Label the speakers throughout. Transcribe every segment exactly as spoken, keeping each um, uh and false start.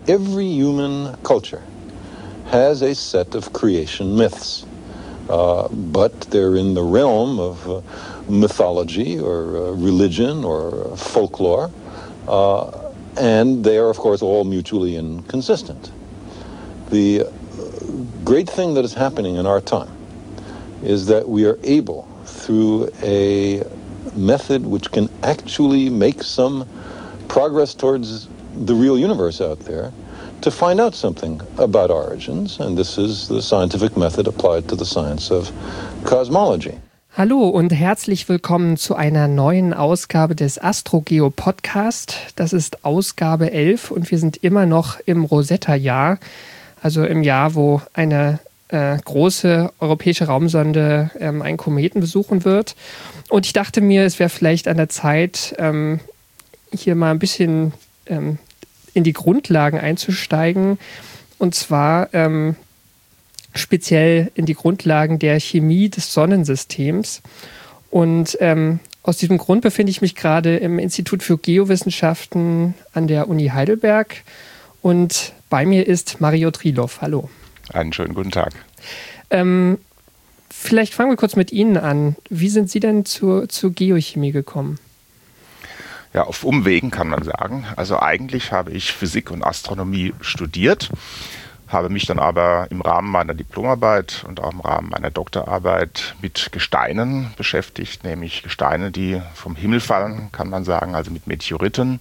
Speaker 1: every human culture has a set of creation myths, uh, but they're in the realm of uh, mythology or uh, religion or uh, folklore, uh, and they are, of course, all mutually inconsistent. The great thing that is happening in our time is that we are able, through a method which can actually make some progress towards the real universe out there, to find out something about origins, and this is the scientific method applied to the science of cosmology.
Speaker 2: Hallo und herzlich willkommen zu einer neuen Ausgabe des AstroGeo Podcast. Das ist Ausgabe elf und wir sind immer noch im Rosetta-Jahr, also im Jahr, wo eine äh, große europäische Raumsonde ähm, einen Kometen besuchen wird. Und ich dachte mir, es wäre vielleicht an der Zeit, ähm, hier mal ein bisschen ähm, in die Grundlagen einzusteigen, und zwar ähm, speziell in die Grundlagen der Chemie des Sonnensystems. Und ähm, aus diesem Grund befinde ich mich gerade im Institut für Geowissenschaften an der Uni Heidelberg und bei mir ist Mario Trilov. Hallo.
Speaker 3: Einen schönen guten Tag.
Speaker 2: Ähm, vielleicht fangen wir kurz mit Ihnen an. Wie sind Sie denn zur, zur Geochemie gekommen?
Speaker 3: Ja, auf Umwegen kann man sagen. Also eigentlich habe ich Physik und Astronomie studiert, habe mich dann aber im Rahmen meiner Diplomarbeit und auch im Rahmen meiner Doktorarbeit mit Gesteinen beschäftigt, nämlich Gesteine, die vom Himmel fallen, kann man sagen, also mit Meteoriten.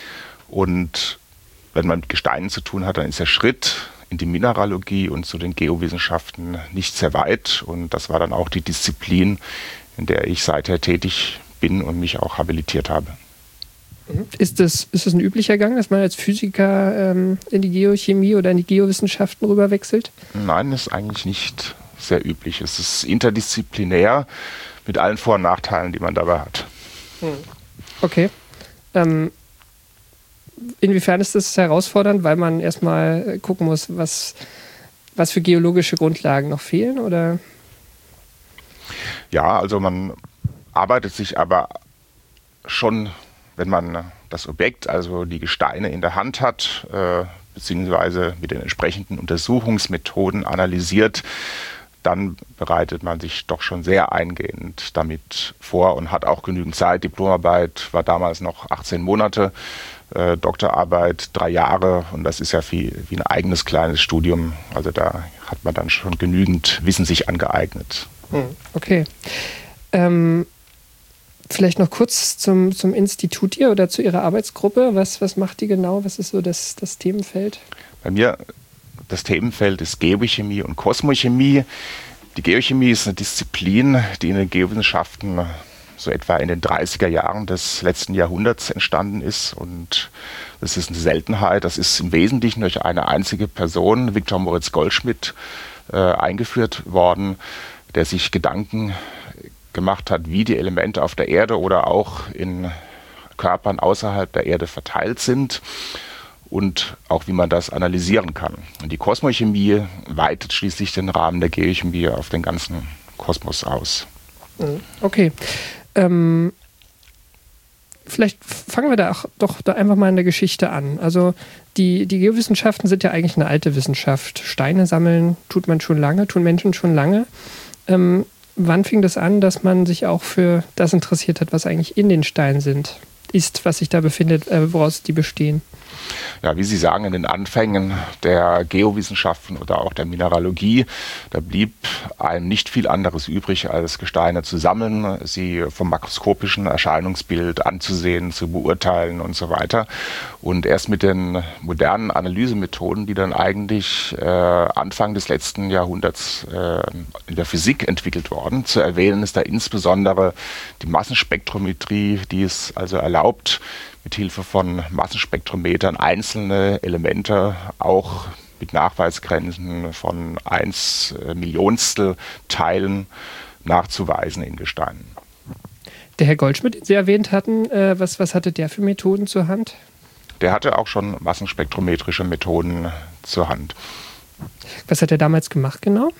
Speaker 3: Und wenn man mit Gesteinen zu tun hat, dann ist der Schritt in die Mineralogie und zu den Geowissenschaften nicht sehr weit. Und das war dann auch die Disziplin, in der ich seither tätig bin und mich auch habilitiert habe.
Speaker 2: Ist das, ist das ein üblicher Gang, dass man als Physiker ähm, in die Geochemie oder in die Geowissenschaften rüberwechselt?
Speaker 3: Nein, das ist eigentlich nicht sehr üblich. Es ist interdisziplinär mit allen Vor- und Nachteilen, die man dabei hat.
Speaker 2: Okay. Ähm, inwiefern ist das herausfordernd, weil man erstmal gucken muss, was, was für geologische Grundlagen noch fehlen? Oder?
Speaker 3: Ja, also man arbeitet sich aber schon, wenn man das Objekt, also die Gesteine in der Hand hat, äh, beziehungsweise mit den entsprechenden Untersuchungsmethoden analysiert, dann bereitet man sich doch schon sehr eingehend damit vor und hat auch genügend Zeit. Diplomarbeit war damals noch achtzehn Monate, äh, Doktorarbeit drei Jahre und das ist ja wie, wie ein eigenes kleines Studium. Also da hat man dann schon genügend Wissen sich angeeignet.
Speaker 2: Okay. Ähm Vielleicht noch kurz zum, zum Institut hier oder zu Ihrer Arbeitsgruppe. Was, was macht die genau? Was ist so das, das Themenfeld?
Speaker 3: Bei mir, das Themenfeld ist Geochemie und Kosmochemie. Die Geochemie ist eine Disziplin, die in den Geowissenschaften so etwa in den dreißiger Jahren des letzten Jahrhunderts entstanden ist. Und das ist eine Seltenheit. Das ist im Wesentlichen durch eine einzige Person, Viktor Moritz Goldschmidt, äh, eingeführt worden, der sich Gedanken gemacht hat, wie die Elemente auf der Erde oder auch in Körpern außerhalb der Erde verteilt sind und auch wie man das analysieren kann. Und die Kosmochemie weitet schließlich den Rahmen der Geochemie auf den ganzen Kosmos aus.
Speaker 2: Okay. Ähm, vielleicht fangen wir da auch doch da einfach mal in der Geschichte an. Also die, die Geowissenschaften sind ja eigentlich eine alte Wissenschaft. Steine sammeln tut man schon lange, tun Menschen schon lange. Ähm, Wann fing das an, dass man sich auch für das interessiert hat, was eigentlich in den Steinen sind, ist, was sich da befindet, äh, woraus die bestehen?
Speaker 3: Ja, wie Sie sagen, in den Anfängen der Geowissenschaften oder auch der Mineralogie, da blieb einem nicht viel anderes übrig, als Gesteine zu sammeln, sie vom makroskopischen Erscheinungsbild anzusehen, zu beurteilen und so weiter. Und erst mit den modernen Analysemethoden, die dann eigentlich äh, Anfang des letzten Jahrhunderts äh, in der Physik entwickelt worden, zu erwähnen ist da insbesondere die Massenspektrometrie, die es also erlaubt, mit Hilfe von Massenspektrometern einzelne Elemente auch mit Nachweisgrenzen von eins Millionstel Teilen nachzuweisen in Gesteinen.
Speaker 2: Der Herr Goldschmidt, den Sie erwähnt hatten, äh, was, was hatte der für Methoden zur Hand?
Speaker 3: Der hatte auch schon massenspektrometrische Methoden zur Hand.
Speaker 2: Was hat er damals gemacht genau?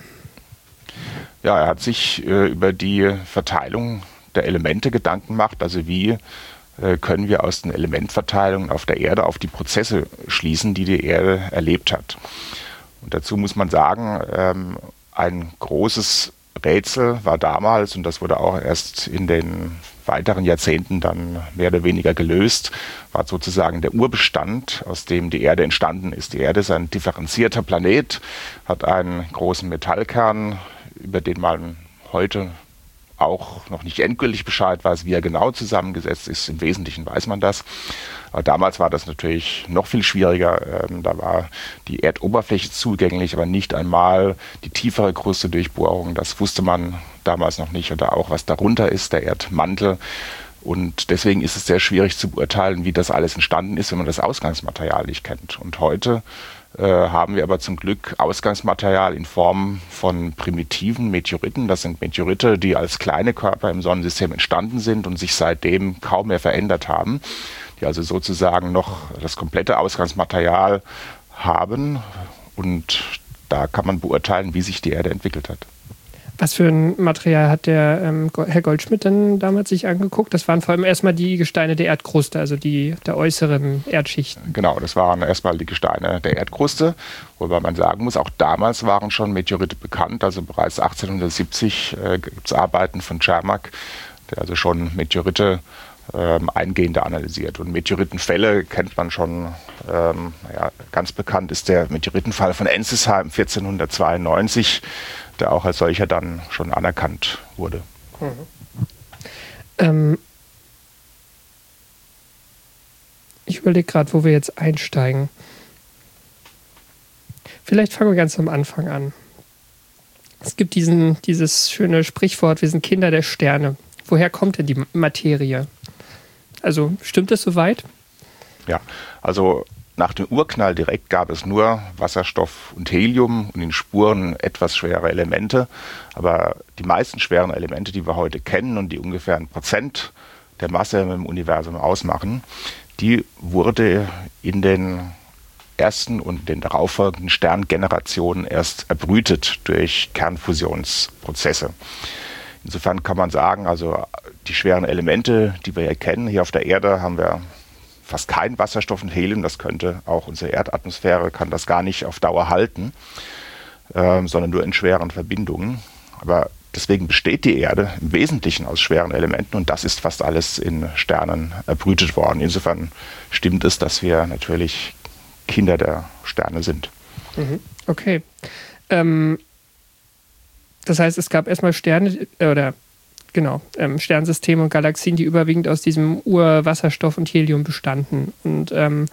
Speaker 3: Ja, er hat sich äh, über die Verteilung der Elemente Gedanken gemacht, also wie äh, können wir aus den Elementverteilungen auf der Erde auf die Prozesse schließen, die die Erde erlebt hat. Und dazu muss man sagen, ähm, ein großes Rätsel war damals, und das wurde auch erst in den weiteren Jahrzehnten dann mehr oder weniger gelöst, war sozusagen der Urbestand, aus dem die Erde entstanden ist. Die Erde ist ein differenzierter Planet, hat einen großen Metallkern, über den man heute auch noch nicht endgültig Bescheid weiß, wie er genau zusammengesetzt ist. Im Wesentlichen weiß man das. Aber damals war das natürlich noch viel schwieriger. Ähm, da war die Erdoberfläche zugänglich, aber nicht einmal die tiefere Krustedurchbohrung. Das wusste man damals noch nicht. Oder auch, was darunter ist, der Erdmantel. Und deswegen ist es sehr schwierig zu beurteilen, wie das alles entstanden ist, wenn man das Ausgangsmaterial nicht kennt. Und heute äh, haben wir aber zum Glück Ausgangsmaterial in Form von primitiven Meteoriten. Das sind Meteorite, die als kleine Körper im Sonnensystem entstanden sind und sich seitdem kaum mehr verändert haben. Die also sozusagen noch das komplette Ausgangsmaterial haben. Und da kann man beurteilen, wie sich die Erde entwickelt hat.
Speaker 2: Was für ein Material hat der ähm, Herr Goldschmidt denn damals sich angeguckt? Das waren vor allem erstmal die Gesteine der Erdkruste, also die der äußeren Erdschichten.
Speaker 3: Genau, das waren erstmal die Gesteine der Erdkruste, wobei man sagen muss, auch damals waren schon Meteorite bekannt. Also bereits achtzehnhundertsiebzig äh, gibt es Arbeiten von Cermak, der also schon Meteorite ähm, eingehender analysiert. Und Meteoritenfälle kennt man schon, ähm, ja, ganz bekannt ist der Meteoritenfall von Ensisheim vierzehnhundertzweiundneunzig, der auch als solcher dann schon anerkannt wurde.
Speaker 2: Mhm. Ähm, ich überlege gerade, wo wir jetzt einsteigen. Vielleicht fangen wir ganz am Anfang an. Es gibt diesen, dieses schöne Sprichwort, wir sind Kinder der Sterne. Woher kommt denn die Materie? Also stimmt das soweit?
Speaker 3: Ja, also nach dem Urknall direkt gab es nur Wasserstoff und Helium und in Spuren etwas schwere Elemente. Aber die meisten schweren Elemente, die wir heute kennen und die ungefähr ein Prozent der Masse im Universum ausmachen, die wurde in den ersten und den darauffolgenden Sterngenerationen erst erbrütet durch Kernfusionsprozesse. Insofern kann man sagen, also die schweren Elemente, die wir hier kennen, hier auf der Erde haben wir fast kein Wasserstoff und Helium, das könnte auch unsere Erdatmosphäre, kann das gar nicht auf Dauer halten, äh, sondern nur in schweren Verbindungen. Aber deswegen besteht die Erde im Wesentlichen aus schweren Elementen und das ist fast alles in Sternen erbrütet worden. Insofern stimmt es, dass wir natürlich Kinder der Sterne sind.
Speaker 2: Okay. Ähm, das heißt, es gab erstmal Sterne, äh, oder genau, ähm, Sternsysteme und Galaxien, die überwiegend aus diesem Urwasserstoff und Helium bestanden. Und ähm,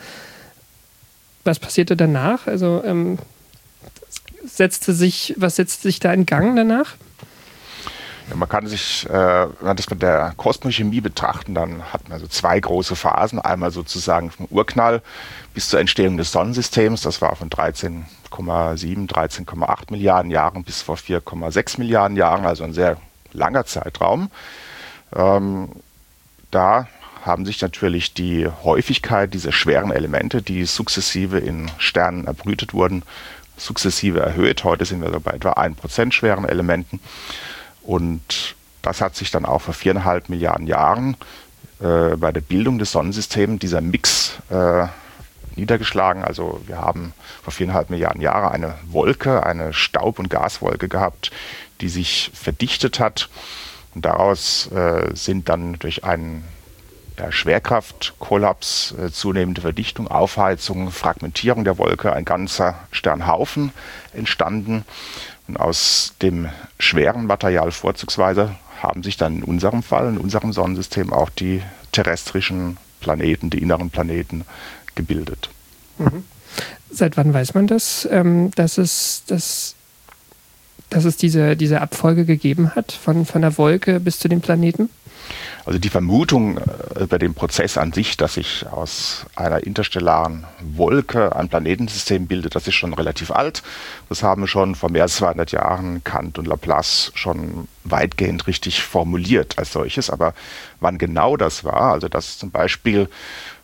Speaker 2: was passierte danach? Also ähm, setzte sich, was setzte sich da in Gang danach?
Speaker 3: Ja, man kann sich, äh, wenn man das mit der Kosmochemie betrachten, dann hat man also zwei große Phasen. Einmal sozusagen vom Urknall bis zur Entstehung des Sonnensystems. Das war von dreizehn Komma sieben, dreizehn Komma acht Milliarden Jahren bis vor vier Komma sechs Milliarden Jahren, also ein sehr langer Zeitraum. Ähm, da haben sich natürlich die Häufigkeit dieser schweren Elemente, die sukzessive in Sternen erbrütet wurden, sukzessive erhöht. Heute sind wir so bei etwa ein Prozent schweren Elementen. Und das hat sich dann auch vor viereinhalb Milliarden Jahren äh, bei der Bildung des Sonnensystems, dieser Mix, äh, niedergeschlagen. Also wir haben vor viereinhalb Milliarden Jahren eine Wolke, eine Staub- und Gaswolke gehabt, die sich verdichtet hat. Und daraus äh, sind dann durch einen ja, Schwerkraftkollaps, äh, zunehmende Verdichtung, Aufheizung, Fragmentierung der Wolke, ein ganzer Sternhaufen entstanden. Und aus dem schweren Material vorzugsweise haben sich dann in unserem Fall, in unserem Sonnensystem, auch die terrestrischen Planeten, die inneren Planeten gebildet.
Speaker 2: Mhm. Seit wann weiß man das, ähm, dass es, dass, dass es diese, diese Abfolge gegeben hat, von, von der Wolke bis zu den Planeten?
Speaker 3: Also die Vermutung äh, über den Prozess an sich, dass sich aus einer interstellaren Wolke ein Planetensystem bildet, das ist schon relativ alt. Das haben schon vor mehr als zweihundert Jahren Kant und Laplace schon weitgehend richtig formuliert als solches. Aber wann genau das war, also dass zum Beispiel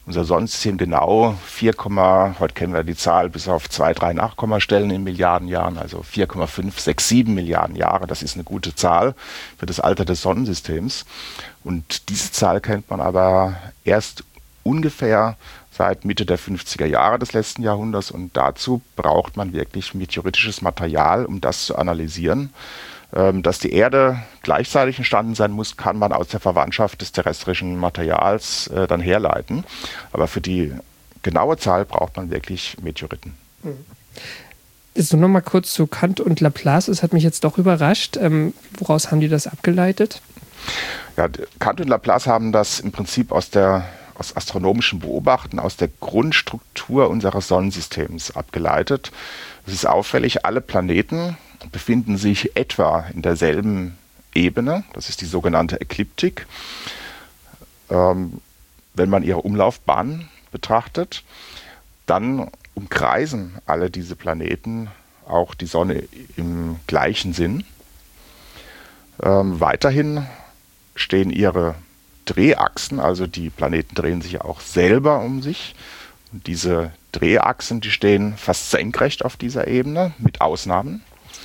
Speaker 3: unser Sonnensystem genau vier, heute kennen wir die Zahl bis auf zwei, drei Nachkommastellen in Milliarden Jahren, also vier Komma fünf, sechs, sieben Milliarden Jahre. Das ist eine gute Zahl für das Alter des Sonnensystems. Und diese Zahl kennt man aber erst ungefähr seit Mitte der fünfziger Jahre des letzten Jahrhunderts. Und dazu braucht man wirklich meteoritisches Material, um das zu analysieren. Dass die Erde gleichzeitig entstanden sein muss, kann man aus der Verwandtschaft des terrestrischen Materials äh, dann herleiten. Aber für die genaue Zahl braucht man wirklich Meteoriten.
Speaker 2: Jetzt nur noch mal kurz zu Kant und Laplace. Das hat mich jetzt doch überrascht. Ähm, woraus haben die das abgeleitet?
Speaker 3: Ja, Kant und Laplace haben das im Prinzip aus der aus astronomischen Beobachten, aus der Grundstruktur unseres Sonnensystems abgeleitet. Es ist auffällig, alle Planeten befinden sich etwa in derselben Ebene. Das ist die sogenannte Ekliptik. Ähm, wenn man ihre Umlaufbahn betrachtet, dann umkreisen alle diese Planeten auch die Sonne im gleichen Sinn. Ähm, weiterhin stehen ihre Drehachsen, also die Planeten drehen sich ja auch selber um sich. Und diese Drehachsen, die stehen fast senkrecht auf dieser Ebene, mit Ausnahmen,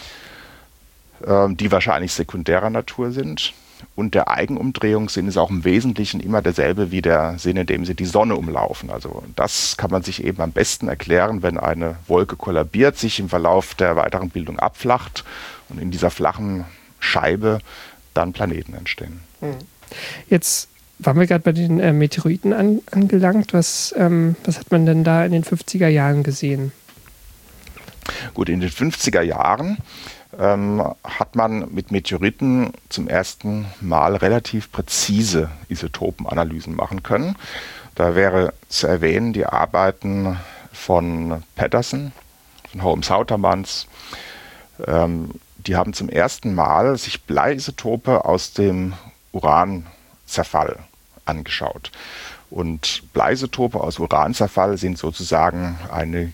Speaker 3: die wahrscheinlich sekundärer Natur sind. Und der Eigenumdrehungssinn ist auch im Wesentlichen immer derselbe wie der Sinn, in dem sie die Sonne umlaufen. Also das kann man sich eben am besten erklären, wenn eine Wolke kollabiert, sich im Verlauf der weiteren Bildung abflacht und in dieser flachen Scheibe dann Planeten entstehen.
Speaker 2: Jetzt waren wir gerade bei den äh, Meteoriten an, angelangt. Was, ähm, was hat man denn da in den fünfziger Jahren gesehen?
Speaker 3: Gut, in den fünfziger Jahren ähm, hat man mit Meteoriten zum ersten Mal relativ präzise Isotopenanalysen machen können. Da wäre zu erwähnen die Arbeiten von Patterson, von Holmes-Houtermans. Ähm, die haben zum ersten Mal sich Bleiisotope aus dem Uranzerfall angeschaut. Und Bleiisotope aus Uranzerfall sind sozusagen eine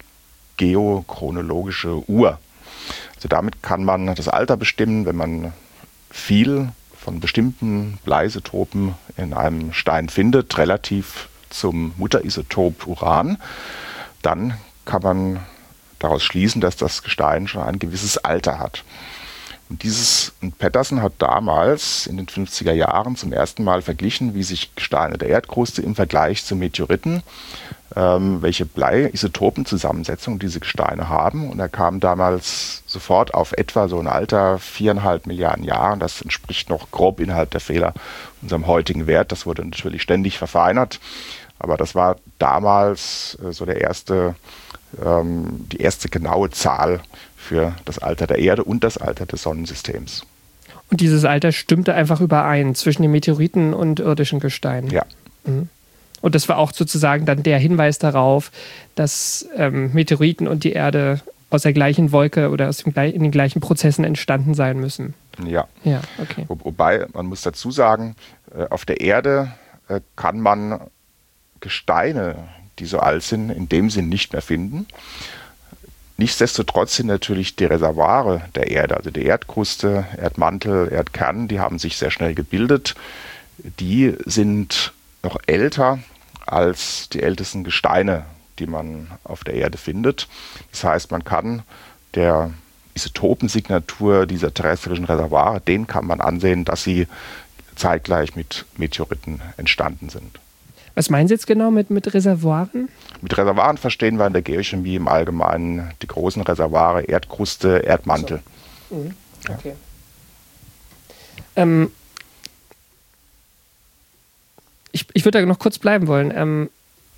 Speaker 3: geochronologische Uhr. Also damit kann man das Alter bestimmen, wenn man viel von bestimmten Bleiisotopen in einem Stein findet, relativ zum Mutterisotop Uran. Dann kann man daraus schließen, dass das Gestein schon ein gewisses Alter hat. Und dieses und Patterson hat damals in den fünfziger Jahren zum ersten Mal verglichen, wie sich Gesteine der Erdkruste im Vergleich zu Meteoriten, ähm, welche Blei-Isotopenzusammensetzung diese Gesteine haben. Und er kam damals sofort auf etwa so ein Alter viereinhalb Milliarden Jahren. Das entspricht noch grob innerhalb der Fehler unserem heutigen Wert. Das wurde natürlich ständig verfeinert. Aber das war damals äh, so der erste, ähm, die erste genaue Zahl für das Alter der Erde und das Alter des Sonnensystems.
Speaker 2: Und dieses Alter stimmte einfach überein zwischen den Meteoriten und irdischen Gesteinen?
Speaker 3: Ja.
Speaker 2: Mhm. Und das war auch sozusagen dann der Hinweis darauf, dass ähm, Meteoriten und die Erde aus der gleichen Wolke oder aus dem, in den gleichen Prozessen entstanden sein müssen?
Speaker 3: Ja.
Speaker 2: Ja, okay.
Speaker 3: Wo, wobei, man muss dazu sagen, äh, auf der Erde äh, kann man Gesteine, die so alt sind, in dem Sinn nicht mehr finden. Nichtsdestotrotz sind natürlich die Reservoire der Erde, also die Erdkruste, Erdmantel, Erdkern, die haben sich sehr schnell gebildet. Die sind noch älter als die ältesten Gesteine, die man auf der Erde findet. Das heißt, man kann der Isotopensignatur dieser terrestrischen Reservoire, denen kann man ansehen, dass sie zeitgleich mit Meteoriten entstanden sind.
Speaker 2: Was meinen Sie jetzt genau mit, mit Reservoiren? Mit
Speaker 3: Reservoiren verstehen wir in der Geochemie im Allgemeinen die großen Reservoire, Erdkruste, Erdmantel.
Speaker 2: So. Mhm. Okay. Ja. Ähm, ich ich würde da noch kurz bleiben wollen. Ähm,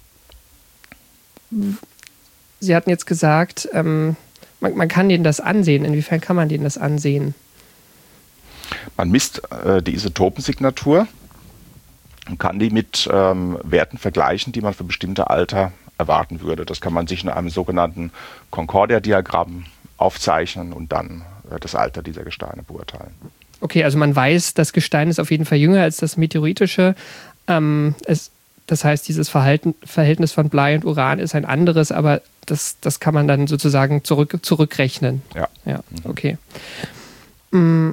Speaker 2: Sie hatten jetzt gesagt, ähm, man, man kann denen das ansehen. Inwiefern kann man denen das ansehen?
Speaker 3: Man misst äh, die Isotopensignatur und kann die mit ähm, Werten vergleichen, die man für bestimmte Alter erwarten würde. Das kann man sich in einem sogenannten Concordia-Diagramm aufzeichnen und dann äh, das Alter dieser Gesteine beurteilen.
Speaker 2: Okay, also man weiß, das Gestein ist auf jeden Fall jünger als das meteoritische. Ähm, es, das heißt, dieses Verhalten, Verhältnis von Blei und Uran ist ein anderes, aber das, das kann man dann sozusagen zurück, zurückrechnen.
Speaker 3: Ja.
Speaker 2: Ja, okay. Mhm.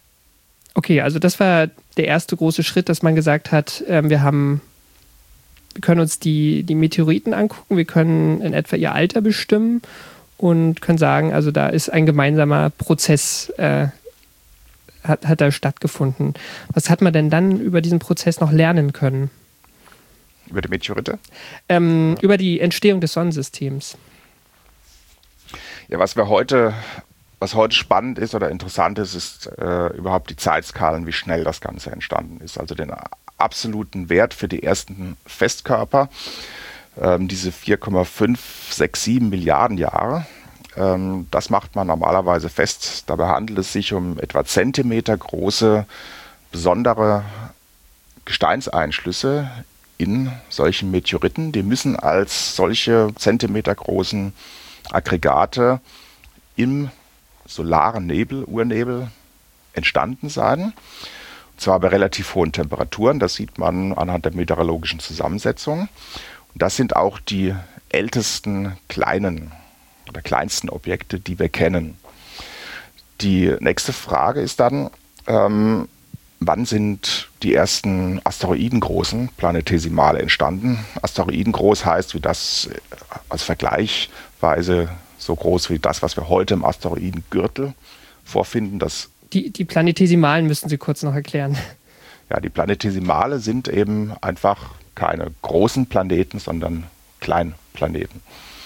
Speaker 2: Okay, also das war der erste große Schritt, dass man gesagt hat, äh, wir haben wir können uns die, die Meteoriten angucken, wir können in etwa ihr Alter bestimmen und können sagen, also da ist ein gemeinsamer Prozess, äh, hat, hat da stattgefunden. Was hat man denn dann über diesen Prozess noch lernen können?
Speaker 3: Über die Meteorite?
Speaker 2: Ähm, über die Entstehung des Sonnensystems.
Speaker 3: Ja, was wir heute, was heute spannend ist oder interessant ist, ist äh, überhaupt die Zeitskalen, wie schnell das Ganze entstanden ist. Also den absoluten Wert für die ersten Festkörper, ähm, diese vier Komma fünf sechs sieben Milliarden Jahre. Ähm, das macht man normalerweise fest. Dabei handelt es sich um etwa Zentimeter große, besondere Gesteinseinschlüsse in solchen Meteoriten. Die müssen als solche zentimetergroßen Aggregate im solaren Nebel, Urnebel, entstanden sein. Und zwar bei relativ hohen Temperaturen. Das sieht man anhand der meteorologischen Zusammensetzung. Und das sind auch die ältesten kleinen oder kleinsten Objekte, die wir kennen. Die nächste Frage ist dann, ähm, wann sind die ersten asteroidengroßen Planetesimale entstanden? Asteroidengroß heißt, wie das als Vergleichsweise so groß wie das, was wir heute im Asteroidengürtel vorfinden. Das
Speaker 2: die, die Planetesimalen müssen Sie kurz noch erklären.
Speaker 3: Ja, die Planetesimale sind eben einfach keine großen Planeten, sondern Kleinplaneten.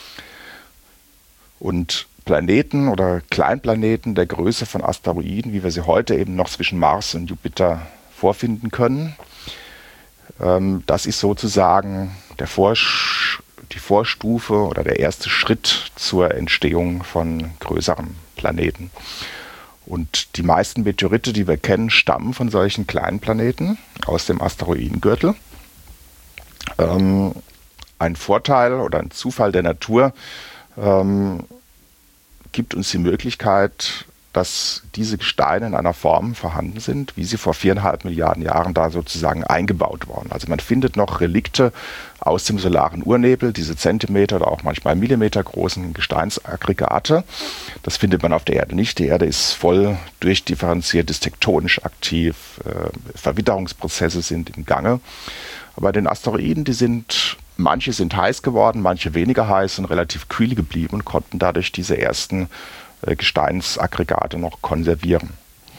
Speaker 3: Und Planeten oder Kleinplaneten der Größe von Asteroiden, wie wir sie heute eben noch zwischen Mars und Jupiter vorfinden können, ähm, das ist sozusagen der Vorsch- die Vorstufe oder der erste Schritt zur Entstehung von größeren Planeten. Und die meisten Meteorite, die wir kennen, stammen von solchen kleinen Planeten aus dem Asteroidengürtel. Ähm, ein Vorteil oder ein Zufall der Natur ähm, gibt uns die Möglichkeit, dass diese Gesteine in einer Form vorhanden sind, wie sie vor viereinhalb Milliarden Jahren da sozusagen eingebaut wurden. Also man findet noch Relikte aus dem solaren Urnebel, diese Zentimeter oder auch manchmal Millimeter großen Gesteinsaggregate. Das findet man auf der Erde nicht. Die Erde ist voll durchdifferenziert, ist tektonisch aktiv, äh, Verwitterungsprozesse sind im Gange. Aber den Asteroiden, die sind, manche sind heiß geworden, manche weniger heiß und relativ kühl geblieben und konnten dadurch diese ersten äh, Gesteinsaggregate noch konservieren.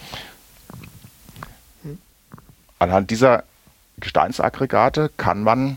Speaker 3: Anhand dieser Gesteinsaggregate kann man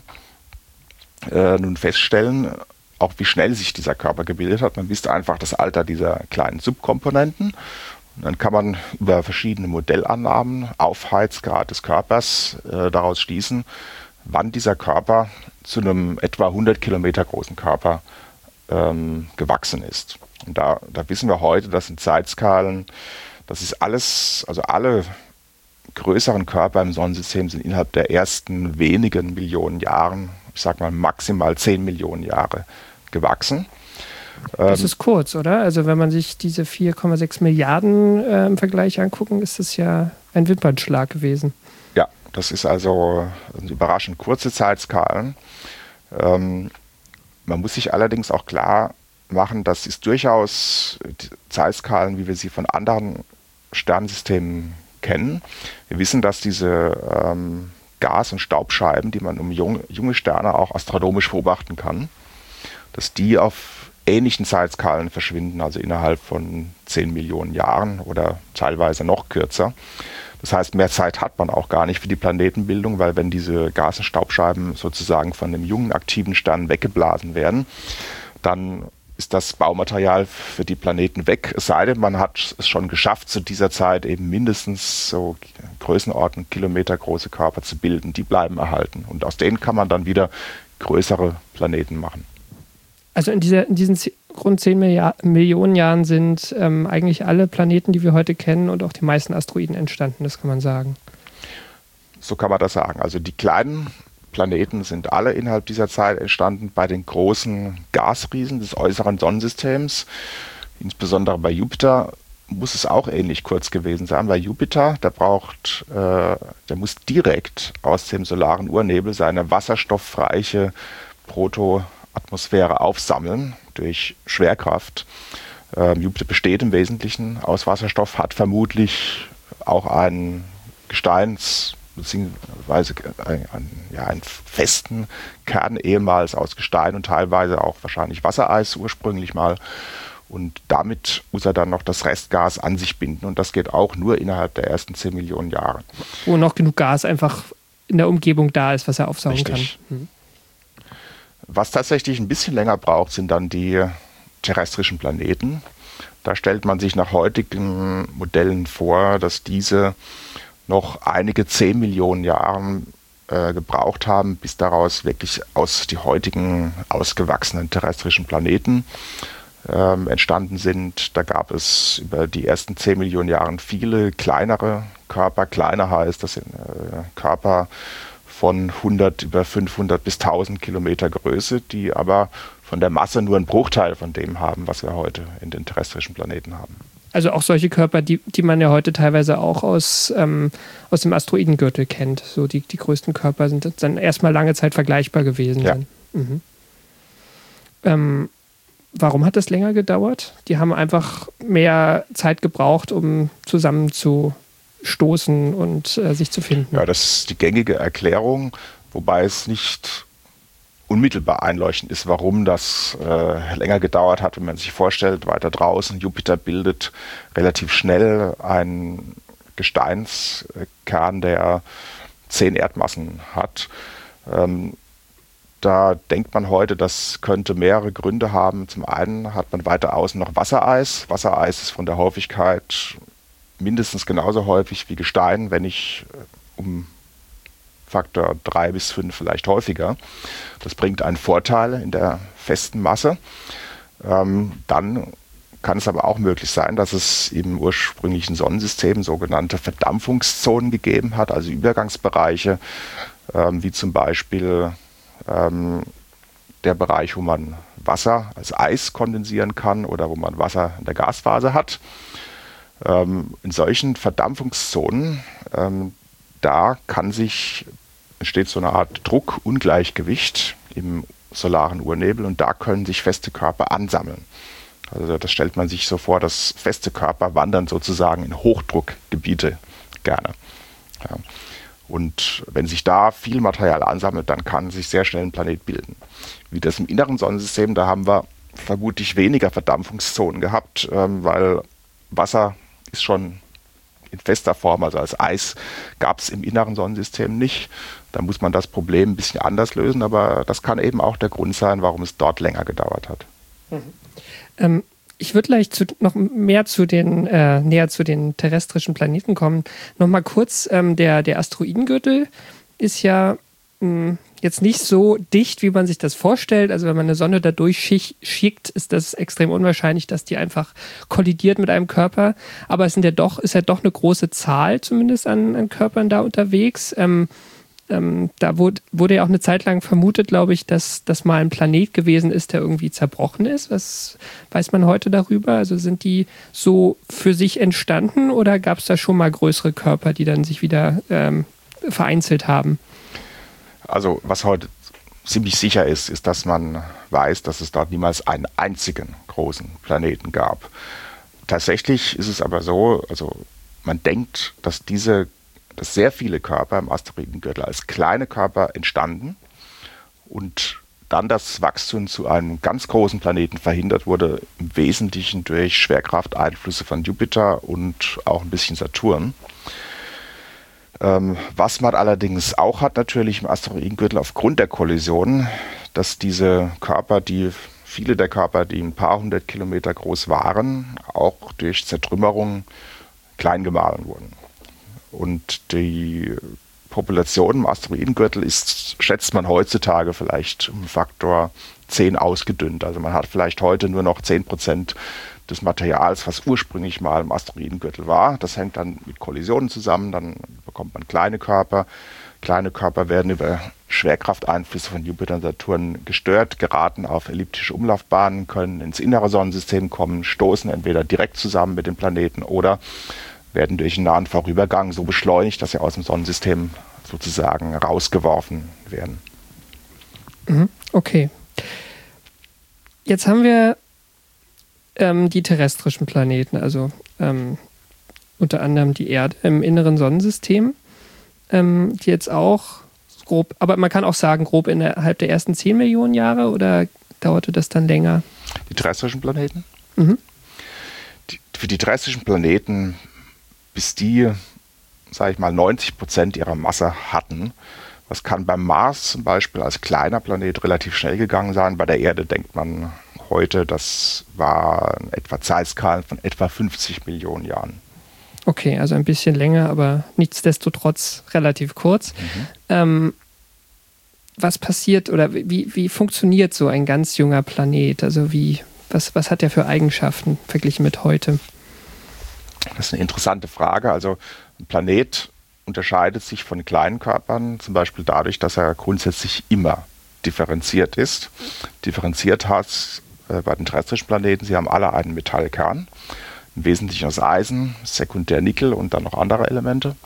Speaker 3: äh, nun feststellen, auch wie schnell sich dieser Körper gebildet hat. Man misst einfach das Alter dieser kleinen Subkomponenten. Und dann kann man über verschiedene Modellannahmen, Aufheizgrad des Körpers, äh, daraus schließen, wann dieser Körper zu einem etwa hundert Kilometer großen Körper ähm, gewachsen ist. Und da, da wissen wir heute, dass in Zeitskalen, das ist alles, also alle größeren Körper im Sonnensystem sind innerhalb der ersten wenigen Millionen Jahren, ich sag mal maximal zehn Millionen Jahre gewachsen.
Speaker 2: Das ist kurz, oder? Also wenn man sich diese vier Komma sechs Milliarden äh, im Vergleich angucken, ist das ja ein Wimpernschlag gewesen.
Speaker 3: Ja, das ist also überraschend kurze Zeitskalen. Ähm, man muss sich allerdings auch klar machen, dass es durchaus Zeitskalen, wie wir sie von anderen Sternsystemen kennen. Wir wissen, dass diese ähm, Gas- und Staubscheiben, die man um junge, junge Sterne auch astronomisch beobachten kann, dass die auf ähnlichen Zeitskalen verschwinden, also innerhalb von zehn Millionen Jahren oder teilweise noch kürzer. Das heißt, mehr Zeit hat man auch gar nicht für die Planetenbildung, weil wenn diese Gas- und Staubscheiben sozusagen von dem jungen aktiven Stern weggeblasen werden, dann ist das Baumaterial für die Planeten weg. Es sei denn, man hat es schon geschafft, zu dieser Zeit eben mindestens so Größenordnung Kilometer große Körper zu bilden. Die bleiben erhalten. Und aus denen kann man dann wieder größere Planeten machen.
Speaker 2: Also in, dieser, in diesen rund zehn Milliarden, Millionen Jahren sind ähm, eigentlich alle Planeten, die wir heute kennen und auch die meisten Asteroiden entstanden, das kann man sagen.
Speaker 3: So kann man das sagen. Also die kleinen Planeten sind alle innerhalb dieser Zeit entstanden bei den großen Gasriesen des äußeren Sonnensystems. Insbesondere bei Jupiter muss es auch ähnlich kurz gewesen sein, weil Jupiter, der braucht, äh, der muss direkt aus dem solaren Urnebel seine wasserstoffreiche Protoatmosphäre aufsammeln durch Schwerkraft. Ähm, Jupiter besteht im Wesentlichen aus Wasserstoff, hat vermutlich auch einen Gesteins beziehungsweise einen, ja, einen festen Kern ehemals aus Gestein und teilweise auch wahrscheinlich Wassereis ursprünglich mal. Und damit muss er dann noch das Restgas an sich binden. Und das geht auch nur innerhalb der ersten zehn Millionen Jahre.
Speaker 2: Wo noch genug Gas einfach in der Umgebung da ist, was er aufsaugen
Speaker 3: Richtig.
Speaker 2: kann. Hm.
Speaker 3: Was tatsächlich ein bisschen länger braucht, sind dann die terrestrischen Planeten. Da stellt man sich nach heutigen Modellen vor, dass diese noch einige zehn Millionen Jahre äh, gebraucht haben, bis daraus wirklich aus die heutigen ausgewachsenen terrestrischen Planeten ähm, entstanden sind. Da gab es über die ersten zehn Millionen Jahre viele kleinere Körper. Kleiner heißt, das sind äh, Körper von hundert über fünfhundert bis tausend Kilometer Größe, die aber von der Masse nur einen Bruchteil von dem haben, was wir heute in den terrestrischen Planeten haben.
Speaker 2: Also auch solche Körper, die, die man ja heute teilweise auch aus, ähm, aus dem Asteroidengürtel kennt. So die, die größten Körper sind dann erstmal lange Zeit vergleichbar gewesen.
Speaker 3: Ja.
Speaker 2: Mhm. Ähm, warum hat das länger gedauert? Die haben einfach mehr Zeit gebraucht, um zusammen zu stoßen und äh, sich zu finden.
Speaker 3: Ja, das ist die gängige Erklärung, wobei es nicht unmittelbar einleuchtend ist, warum das äh, länger gedauert hat, wenn man sich vorstellt, weiter draußen, Jupiter bildet relativ schnell einen Gesteinskern, der zehn Erdmassen hat. Ähm, da denkt man heute, das könnte mehrere Gründe haben. Zum einen hat man weiter außen noch Wassereis. Wassereis ist von der Häufigkeit mindestens genauso häufig wie Gestein, wenn nicht um Faktor drei bis fünf vielleicht häufiger. Das bringt einen Vorteil in der festen Masse. Ähm, dann kann es aber auch möglich sein, dass es im ursprünglichen Sonnensystem sogenannte Verdampfungszonen gegeben hat, also Übergangsbereiche, ähm, wie zum Beispiel ähm, der Bereich, wo man Wasser als Eis kondensieren kann oder wo man Wasser in der Gasphase hat. Ähm, in solchen Verdampfungszonen, ähm, da kann sich, entsteht so eine Art Druckungleichgewicht im solaren Urnebel und da können sich feste Körper ansammeln. Also das stellt man sich so vor, dass feste Körper wandern sozusagen in Hochdruckgebiete gerne. Ja. Und wenn sich da viel Material ansammelt, dann kann sich sehr schnell ein Planet bilden. Wie das im inneren Sonnensystem, da haben wir vermutlich weniger Verdampfungszonen gehabt, ähm, weil Wasser ist schon in fester Form, also als Eis gab es im inneren Sonnensystem nicht. Da muss man das Problem ein bisschen anders lösen, aber das kann eben auch der Grund sein, warum es dort länger gedauert hat.
Speaker 2: Mhm. Ähm, ich würde gleich zu, noch mehr zu den, äh, näher zu den terrestrischen Planeten kommen. Nochmal kurz, ähm, der, der Asteroidengürtel ist ja mh, jetzt nicht so dicht, wie man sich das vorstellt. Also wenn man eine Sonde da durchschickt, ist das extrem unwahrscheinlich, dass die einfach kollidiert mit einem Körper. Aber es sind ja doch, ist ja doch eine große Zahl zumindest an, an Körpern da unterwegs. Ähm, ähm, da wurde, wurde ja auch eine Zeit lang vermutet, glaube ich, dass das mal ein Planet gewesen ist, der irgendwie zerbrochen ist. Was weiß man heute darüber? Also sind die so für sich entstanden oder gab es da schon mal größere Körper, die dann sich wieder ähm, vereinzelt haben?
Speaker 3: Also was heute ziemlich sicher ist, ist, dass man weiß, dass es dort niemals einen einzigen großen Planeten gab. Tatsächlich ist es aber so, also man denkt, dass diese, dass sehr viele Körper im Asteroidengürtel als kleine Körper entstanden und dann das Wachstum zu einem ganz großen Planeten verhindert wurde, im Wesentlichen durch Schwerkrafteinflüsse von Jupiter und auch ein bisschen Saturn. Ähm, was man allerdings auch hat natürlich im Asteroidengürtel aufgrund der Kollision, dass diese Körper, die viele der Körper, die ein paar hundert Kilometer groß waren, auch durch Zertrümmerung klein gemahlen wurden. Und die Population im Asteroidengürtel ist, schätzt man heutzutage vielleicht um Faktor zehn ausgedünnt. Also man hat vielleicht heute nur noch zehn Prozent des Materials, was ursprünglich mal im Asteroidengürtel war. Das hängt dann mit Kollisionen zusammen, dann bekommt man kleine Körper. Kleine Körper werden über Schwerkrafteinflüsse von Jupiter und Saturn gestört, geraten auf elliptische Umlaufbahnen, können ins innere Sonnensystem kommen, stoßen entweder direkt zusammen mit den Planeten oder werden durch einen nahen Vorübergang so beschleunigt, dass sie aus dem Sonnensystem sozusagen rausgeworfen werden.
Speaker 2: Okay. Jetzt haben wir ähm, die terrestrischen Planeten, also ähm, unter anderem die Erde im inneren Sonnensystem. ähm, die jetzt auch grob, aber man kann auch sagen, grob innerhalb der ersten zehn Millionen Jahre, oder dauerte das dann länger?
Speaker 3: Die terrestrischen Planeten?
Speaker 2: Mhm.
Speaker 3: Die, für die terrestrischen Planeten, bis die, sage ich mal, neunzig Prozent ihrer Masse hatten, das kann beim Mars zum Beispiel als kleiner Planet relativ schnell gegangen sein. Bei der Erde denkt man heute, das war etwa Zeitskalen von etwa fünfzig Millionen Jahren.
Speaker 2: Okay, also ein bisschen länger, aber nichtsdestotrotz relativ kurz. Mhm. Ähm, was passiert oder wie, wie funktioniert so ein ganz junger Planet? Also wie, was, was hat der für Eigenschaften verglichen mit heute?
Speaker 3: Das ist eine interessante Frage. Also ein Planet unterscheidet sich von kleinen Körpern zum Beispiel dadurch, dass er grundsätzlich immer differenziert ist. Differenziert heißt äh, bei den terrestrischen Planeten, sie haben alle einen Metallkern, im Wesentlichen aus Eisen, sekundär Nickel und dann noch andere Elemente.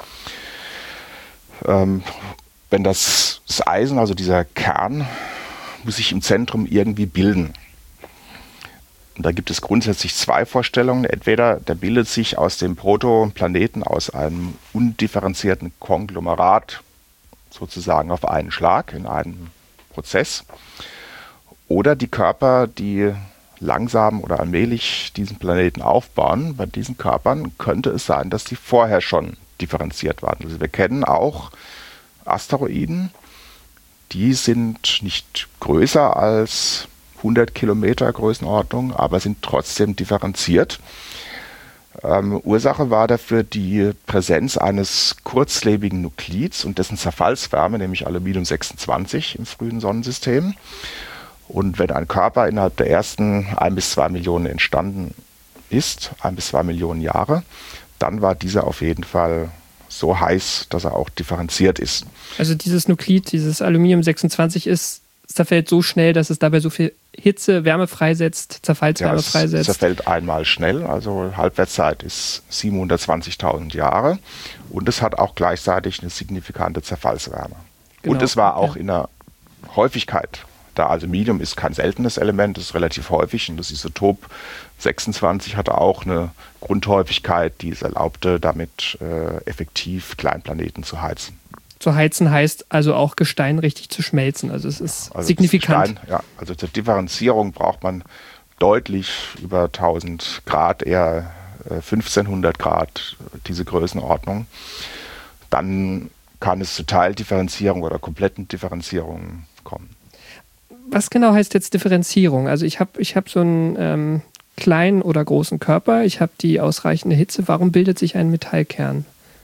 Speaker 3: Ähm, wenn das, das Eisen, also dieser Kern, muss sich im Zentrum irgendwie bilden. Und da gibt es grundsätzlich zwei Vorstellungen. Entweder der bildet sich aus dem Protoplaneten aus einem undifferenzierten Konglomerat sozusagen auf einen Schlag in einem Prozess. Oder die Körper, die langsam oder allmählich diesen Planeten aufbauen, bei diesen Körpern könnte es sein, dass die vorher schon differenziert waren. Also wir kennen auch Asteroiden, die sind nicht größer als hundert Kilometer Größenordnung, aber sind trotzdem differenziert. Ähm, Ursache war dafür die Präsenz eines kurzlebigen Nuklids und dessen Zerfallswärme, nämlich Aluminium sechsundzwanzig im frühen Sonnensystem. Und wenn ein Körper innerhalb der ersten ein bis zwei Millionen entstanden ist, ein bis zwei Millionen Jahre, dann war dieser auf jeden Fall so heiß, dass er auch differenziert ist.
Speaker 2: Also dieses Nuklid, dieses Aluminium sechsundzwanzig ist, zerfällt so schnell, dass es dabei so viel Hitze, Wärme freisetzt, Zerfallswärme
Speaker 3: ja, es
Speaker 2: freisetzt.
Speaker 3: Zerfällt einmal schnell, also Halbwertszeit ist siebenhundertzwanzigtausend Jahre und es hat auch gleichzeitig eine signifikante Zerfallswärme. Genau. Und es war auch ja. in der Häufigkeit da. Aluminium ist kein seltenes Element, das ist relativ häufig und das Isotop sechsundzwanzig hatte auch eine Grundhäufigkeit, die es erlaubte, damit äh, effektiv Kleinplaneten zu heizen.
Speaker 2: Zu heizen heißt also auch Gestein richtig zu schmelzen. Also es ist also signifikant.
Speaker 3: Gestein, ja, also zur Differenzierung braucht man deutlich über tausend Grad, eher äh, fünfzehnhundert Grad, diese Größenordnung. Dann kann es zu Teildifferenzierung oder kompletten Differenzierungen kommen.
Speaker 2: Was genau heißt jetzt Differenzierung? Also ich habe ich hab so einen ähm, kleinen oder großen Körper, ich habe die ausreichende Hitze. Warum bildet sich ein Metallkern?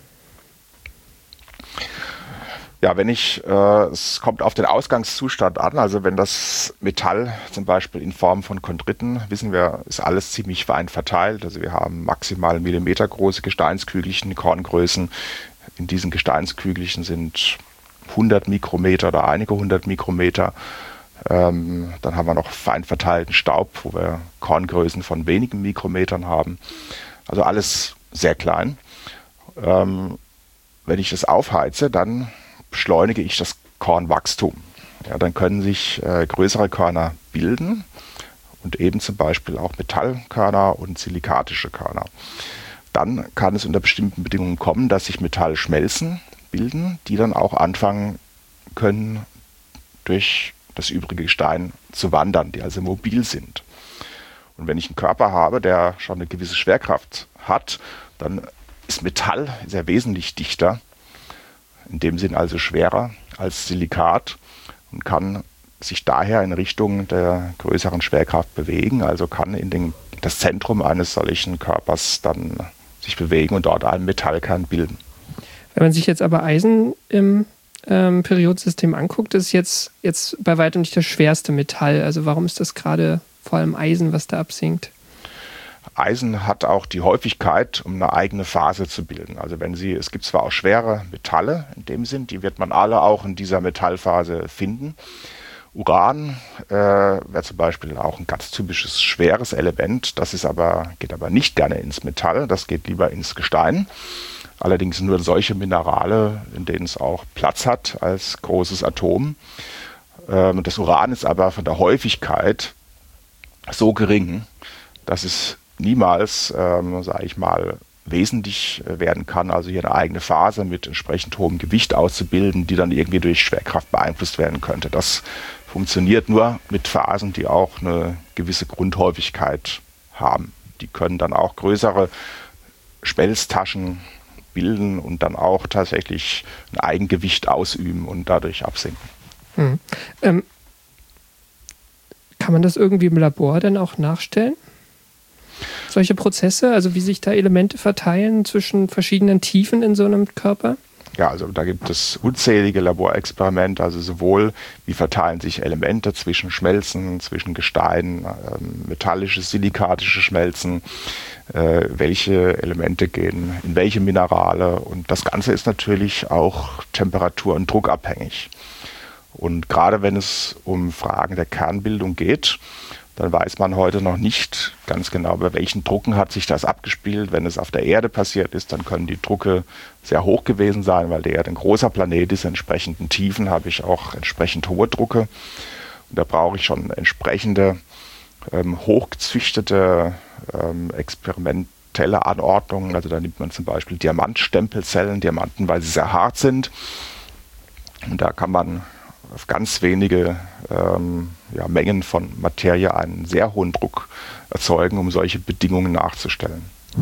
Speaker 3: Ja, wenn ich, äh, es kommt auf den Ausgangszustand an, also wenn das Metall zum Beispiel in Form von Chondriten, wissen wir, ist alles ziemlich fein verteilt, also wir haben maximal millimetergroße Gesteinskügelchen, Korngrößen, in diesen Gesteinskügelchen sind hundert Mikrometer oder einige hundert Mikrometer, ähm, dann haben wir noch fein verteilten Staub, wo wir Korngrößen von wenigen Mikrometern haben, also alles sehr klein. Ähm, wenn ich das aufheize, dann beschleunige ich das Kornwachstum. Ja, dann können sich äh, größere Körner bilden und eben zum Beispiel auch Metallkörner und silikatische Körner. Dann kann es unter bestimmten Bedingungen kommen, dass sich Metallschmelzen bilden, die dann auch anfangen können, durch das übrige Gestein zu wandern, die also mobil sind. Und wenn ich einen Körper habe, der schon eine gewisse Schwerkraft hat, dann ist Metall sehr wesentlich dichter, in dem Sinn also schwerer als Silikat und kann sich daher in Richtung der größeren Schwerkraft bewegen, also kann in den, das Zentrum eines solchen Körpers dann sich bewegen und dort einen Metallkern bilden.
Speaker 2: Wenn man sich jetzt aber Eisen im ähm, Periodensystem anguckt, ist jetzt, jetzt bei weitem nicht das schwerste Metall. Also warum ist das gerade vor allem Eisen, was da absinkt?
Speaker 3: Eisen hat auch die Häufigkeit, um eine eigene Phase zu bilden. Also wenn Sie, es gibt zwar auch schwere Metalle in dem Sinn, die wird man alle auch in dieser Metallphase finden. Uran äh, wäre zum Beispiel auch ein ganz typisches schweres Element. Das ist aber, geht aber nicht gerne ins Metall, das geht lieber ins Gestein. Allerdings nur solche Minerale, in denen es auch Platz hat als großes Atom. Ähm, das Uran ist aber von der Häufigkeit so gering, dass es niemals, ähm, sage ich mal, wesentlich werden kann, also hier eine eigene Faser mit entsprechend hohem Gewicht auszubilden, die dann irgendwie durch Schwerkraft beeinflusst werden könnte. Das funktioniert nur mit Fasern, die auch eine gewisse Grundhäufigkeit haben. Die können dann auch größere Schmelztaschen bilden und dann auch tatsächlich ein Eigengewicht ausüben und dadurch absinken.
Speaker 2: Hm. Ähm, kann man das irgendwie im Labor dann auch nachstellen? Solche Prozesse, also wie sich da Elemente verteilen zwischen verschiedenen Tiefen in so einem Körper?
Speaker 3: Ja, also da gibt es unzählige Laborexperimente, also sowohl wie verteilen sich Elemente zwischen Schmelzen, zwischen Gesteinen, ähm, metallische, silikatische Schmelzen, äh, welche Elemente gehen in welche Minerale, und das Ganze ist natürlich auch temperatur- und druckabhängig. Und gerade wenn es um Fragen der Kernbildung geht, dann weiß man heute noch nicht ganz genau, bei welchen Drucken hat sich das abgespielt. Wenn es auf der Erde passiert ist, dann können die Drucke sehr hoch gewesen sein, weil der Erde ein großer Planet ist. In entsprechenden Tiefen habe ich auch entsprechend hohe Drucke. Und da brauche ich schon entsprechende ähm, hochgezüchtete ähm, experimentelle Anordnungen. Also da nimmt man zum Beispiel Diamantstempelzellen, Diamanten, weil sie sehr hart sind. Und da kann man auf ganz wenige ähm, ja, Mengen von Materie einen sehr hohen Druck erzeugen, um solche Bedingungen nachzustellen.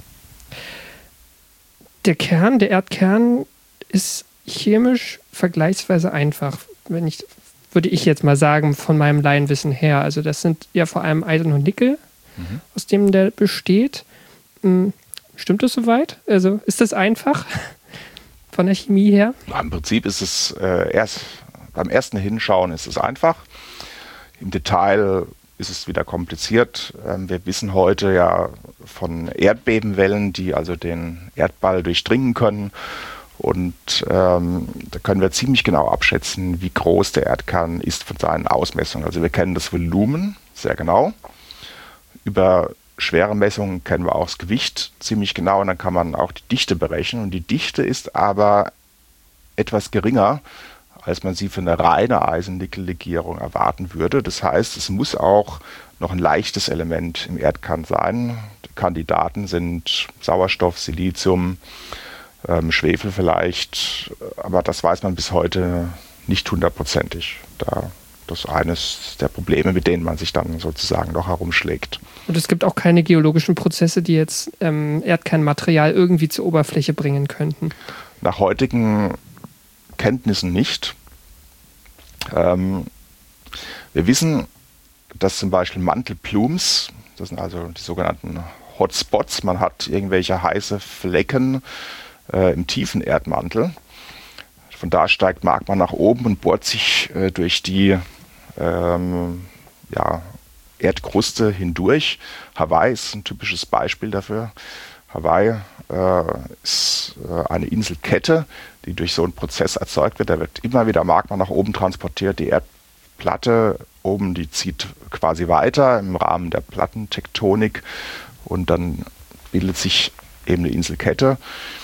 Speaker 2: Der Kern, der Erdkern ist chemisch vergleichsweise einfach, wenn ich, würde ich jetzt mal sagen, von meinem Laienwissen her. Also das sind ja vor allem Eisen und Nickel, mhm. aus dem der besteht. Stimmt das soweit? Also ist das einfach von der Chemie her?
Speaker 3: Ja, im Prinzip ist es äh, erst beim ersten Hinschauen ist es einfach. Im Detail ist es wieder kompliziert. Ähm, wir wissen heute ja von Erdbebenwellen, die also den Erdball durchdringen können. Und ähm, da können wir ziemlich genau abschätzen, wie groß der Erdkern ist von seinen Ausmessungen. Also wir kennen das Volumen sehr genau. Über schwere Messungen kennen wir auch das Gewicht ziemlich genau. Und dann kann man auch die Dichte berechnen. Und die Dichte ist aber etwas geringer, als man sie für eine reine Eisen-Nickel-Legierung erwarten würde. Das heißt, es muss auch noch ein leichtes Element im Erdkern sein. Die Kandidaten sind Sauerstoff, Silizium, ähm, Schwefel vielleicht, aber das weiß man bis heute nicht hundertprozentig. Da, das ist eines der Probleme, mit denen man sich dann sozusagen noch herumschlägt.
Speaker 2: Und es gibt auch keine geologischen Prozesse, die jetzt ähm, Erdkernmaterial irgendwie zur Oberfläche bringen könnten?
Speaker 3: Nach heutigen Kenntnissen nicht. Ähm, wir wissen, dass zum Beispiel Mantelplumes, das sind also die sogenannten Hotspots, man hat irgendwelche heiße Flecken äh, im tiefen Erdmantel. Von da steigt Magma nach oben und bohrt sich äh, durch die ähm, ja, Erdkruste hindurch. Hawaii ist ein typisches Beispiel dafür. Hawaii äh, ist äh, eine Inselkette, die durch so einen Prozess erzeugt wird. Da wird immer wieder Magma nach oben transportiert. Die Erdplatte oben, die zieht quasi weiter im Rahmen der Plattentektonik und dann bildet sich eben eine Inselkette.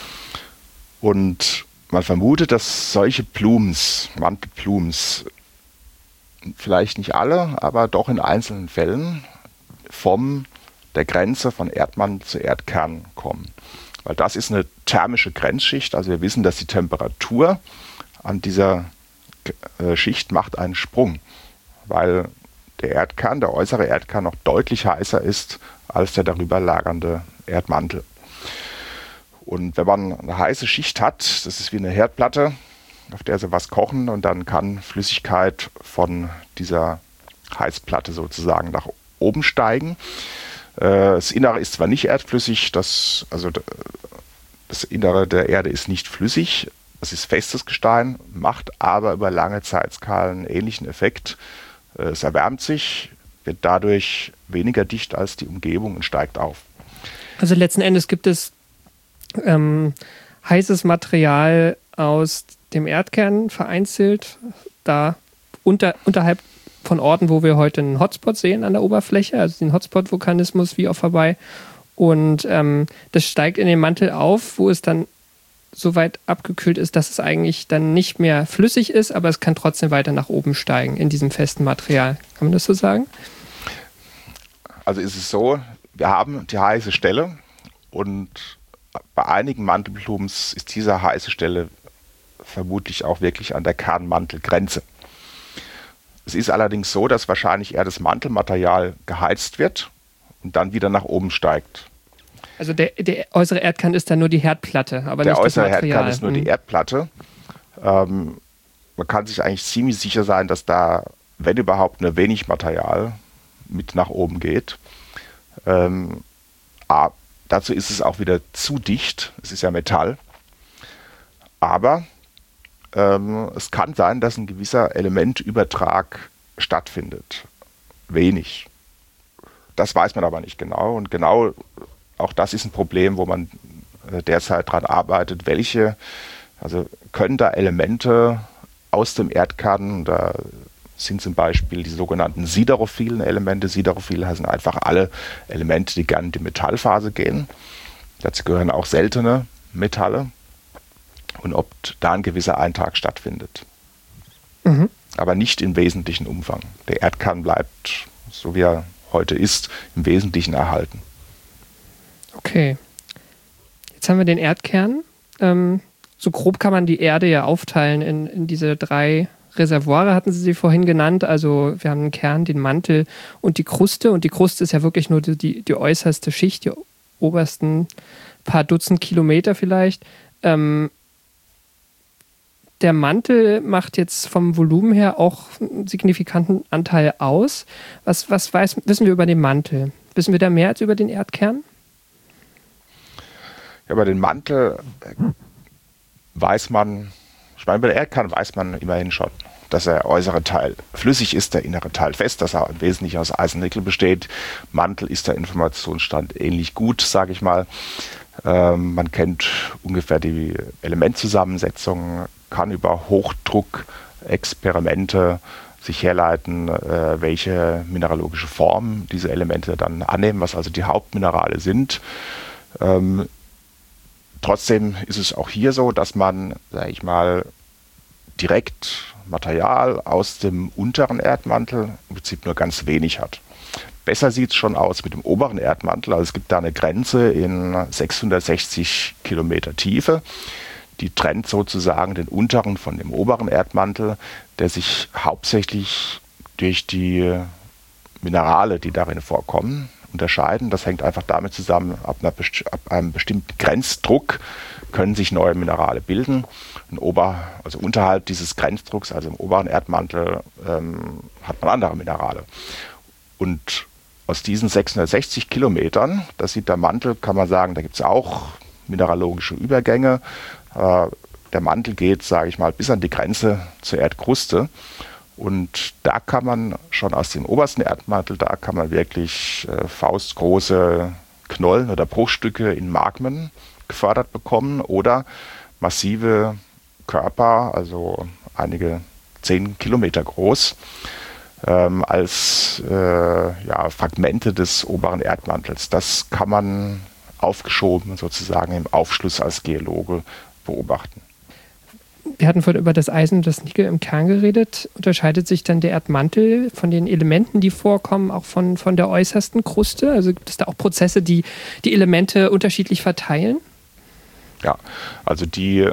Speaker 3: Und man vermutet, dass solche Plumes, Mantelplumes, vielleicht nicht alle, aber doch in einzelnen Fällen vom der Grenze von Erdmantel zu Erdkern kommen. Weil das ist eine thermische Grenzschicht. Also wir wissen, dass die Temperatur an dieser äh, Schicht macht einen Sprung, weil der Erdkern, der äußere Erdkern noch deutlich heißer ist als der darüber lagernde Erdmantel. Und wenn man eine heiße Schicht hat, das ist wie eine Herdplatte, auf der sie was kochen und dann kann Flüssigkeit von dieser Heißplatte sozusagen nach oben steigen. Das Innere ist zwar nicht erdflüssig, das, also das Innere der Erde ist nicht flüssig, es ist festes Gestein, macht aber über lange Zeitskalen einen ähnlichen Effekt. Es erwärmt sich, wird dadurch weniger dicht als die Umgebung und steigt auf.
Speaker 2: Also letzten Endes gibt es ähm, heißes Material aus dem Erdkern vereinzelt, da unter, unterhalb von Orten, wo wir heute einen Hotspot sehen an der Oberfläche, also den Hotspot-Vulkanismus wie auf Hawaii. Und ähm, das steigt in den Mantel auf, wo es dann so weit abgekühlt ist, dass es eigentlich dann nicht mehr flüssig ist, aber es kann trotzdem weiter nach oben steigen in diesem festen Material. Kann man das so sagen?
Speaker 3: Also ist es so, wir haben die heiße Stelle und bei einigen Mantelblumens ist diese heiße Stelle vermutlich auch wirklich an der Kernmantelgrenze. Es ist allerdings so, dass wahrscheinlich eher das Mantelmaterial geheizt wird und dann wieder nach oben steigt.
Speaker 2: Also der, der äußere Erdkern ist dann nur die Herdplatte, aber
Speaker 3: der
Speaker 2: nicht das Material.
Speaker 3: Der äußere Erdkern ist nur mhm. die Erdplatte. Ähm, man kann sich eigentlich ziemlich sicher sein, dass da, wenn überhaupt, nur wenig Material mit nach oben geht. Ähm, aber dazu ist es auch wieder zu dicht. Es ist ja Metall. Aber ähm, es kann sein, dass ein gewisser Elementübertrag stattfindet. Wenig. Das weiß man aber nicht genau. Und genau auch das ist ein Problem, wo man derzeit dran arbeitet. Welche, also können da Elemente aus dem Erdkern, da sind zum Beispiel die sogenannten siderophilen Elemente. Siderophil heißen einfach alle Elemente, die gerne in die Metallphase gehen. Dazu gehören auch seltene Metalle. Und ob da ein gewisser Eintrag stattfindet. Mhm. Aber nicht im wesentlichen Umfang. Der Erdkern bleibt, so wie er heute ist, im Wesentlichen erhalten.
Speaker 2: Okay. Jetzt haben wir den Erdkern. Ähm, so grob kann man die Erde ja aufteilen in, in diese drei Reservoire, hatten Sie sie vorhin genannt. Also wir haben den Kern, den Mantel und die Kruste. Und die Kruste ist ja wirklich nur die, die äußerste Schicht, die obersten paar Dutzend Kilometer vielleicht. Ähm, Der Mantel macht jetzt vom Volumen her auch einen signifikanten Anteil aus. Was, was weiß, wissen wir über den Mantel? Wissen wir da mehr als über den Erdkern?
Speaker 3: Ja, über den Mantel weiß man, ich meine, über den Erdkern weiß man immerhin schon, dass der äußere Teil flüssig ist, der innere Teil fest, dass er im Wesentlichen aus Eisen-Nickel besteht. Mantel ist der Informationsstand ähnlich gut, sage ich mal. Ähm, man kennt ungefähr die Elementzusammensetzung, kann über Hochdruckexperimente sich herleiten, äh, welche mineralogische Form diese Elemente dann annehmen, was also die Hauptminerale sind. Ähm, trotzdem ist es auch hier so, dass man, sage ich mal, direkt Material aus dem unteren Erdmantel im Prinzip nur ganz wenig hat. Besser sieht es schon aus mit dem oberen Erdmantel. Also es gibt da eine Grenze in sechshundertsechzig Kilometer Tiefe. Die trennt sozusagen den unteren von dem oberen Erdmantel, der sich hauptsächlich durch die Minerale, die darin vorkommen, unterscheiden. Das hängt einfach damit zusammen, ab, einer, ab einem bestimmten Grenzdruck können sich neue Minerale bilden. Und ober, also unterhalb dieses Grenzdrucks, also im oberen Erdmantel, ähm, hat man andere Minerale. Und aus diesen sechshundertsechzig Kilometern, das sieht der Mantel, kann man sagen, da gibt es auch mineralogische Übergänge. Äh, der Mantel geht, sage ich mal, bis an die Grenze zur Erdkruste. Und da kann man schon aus dem obersten Erdmantel, da kann man wirklich äh, faustgroße Knollen oder Bruchstücke in Magmen gefördert bekommen oder massive Körper, also einige zehn Kilometer groß, ähm, als äh, ja, Fragmente des oberen Erdmantels. Das kann man aufgeschoben sozusagen im Aufschluss als Geologe beobachten.
Speaker 2: Wir hatten vorhin über das Eisen und das Nickel im Kern geredet. Unterscheidet sich dann der Erdmantel von den Elementen, die vorkommen, auch von, von der äußersten Kruste? Also gibt es da auch Prozesse, die die Elemente unterschiedlich verteilen?
Speaker 3: Ja, also die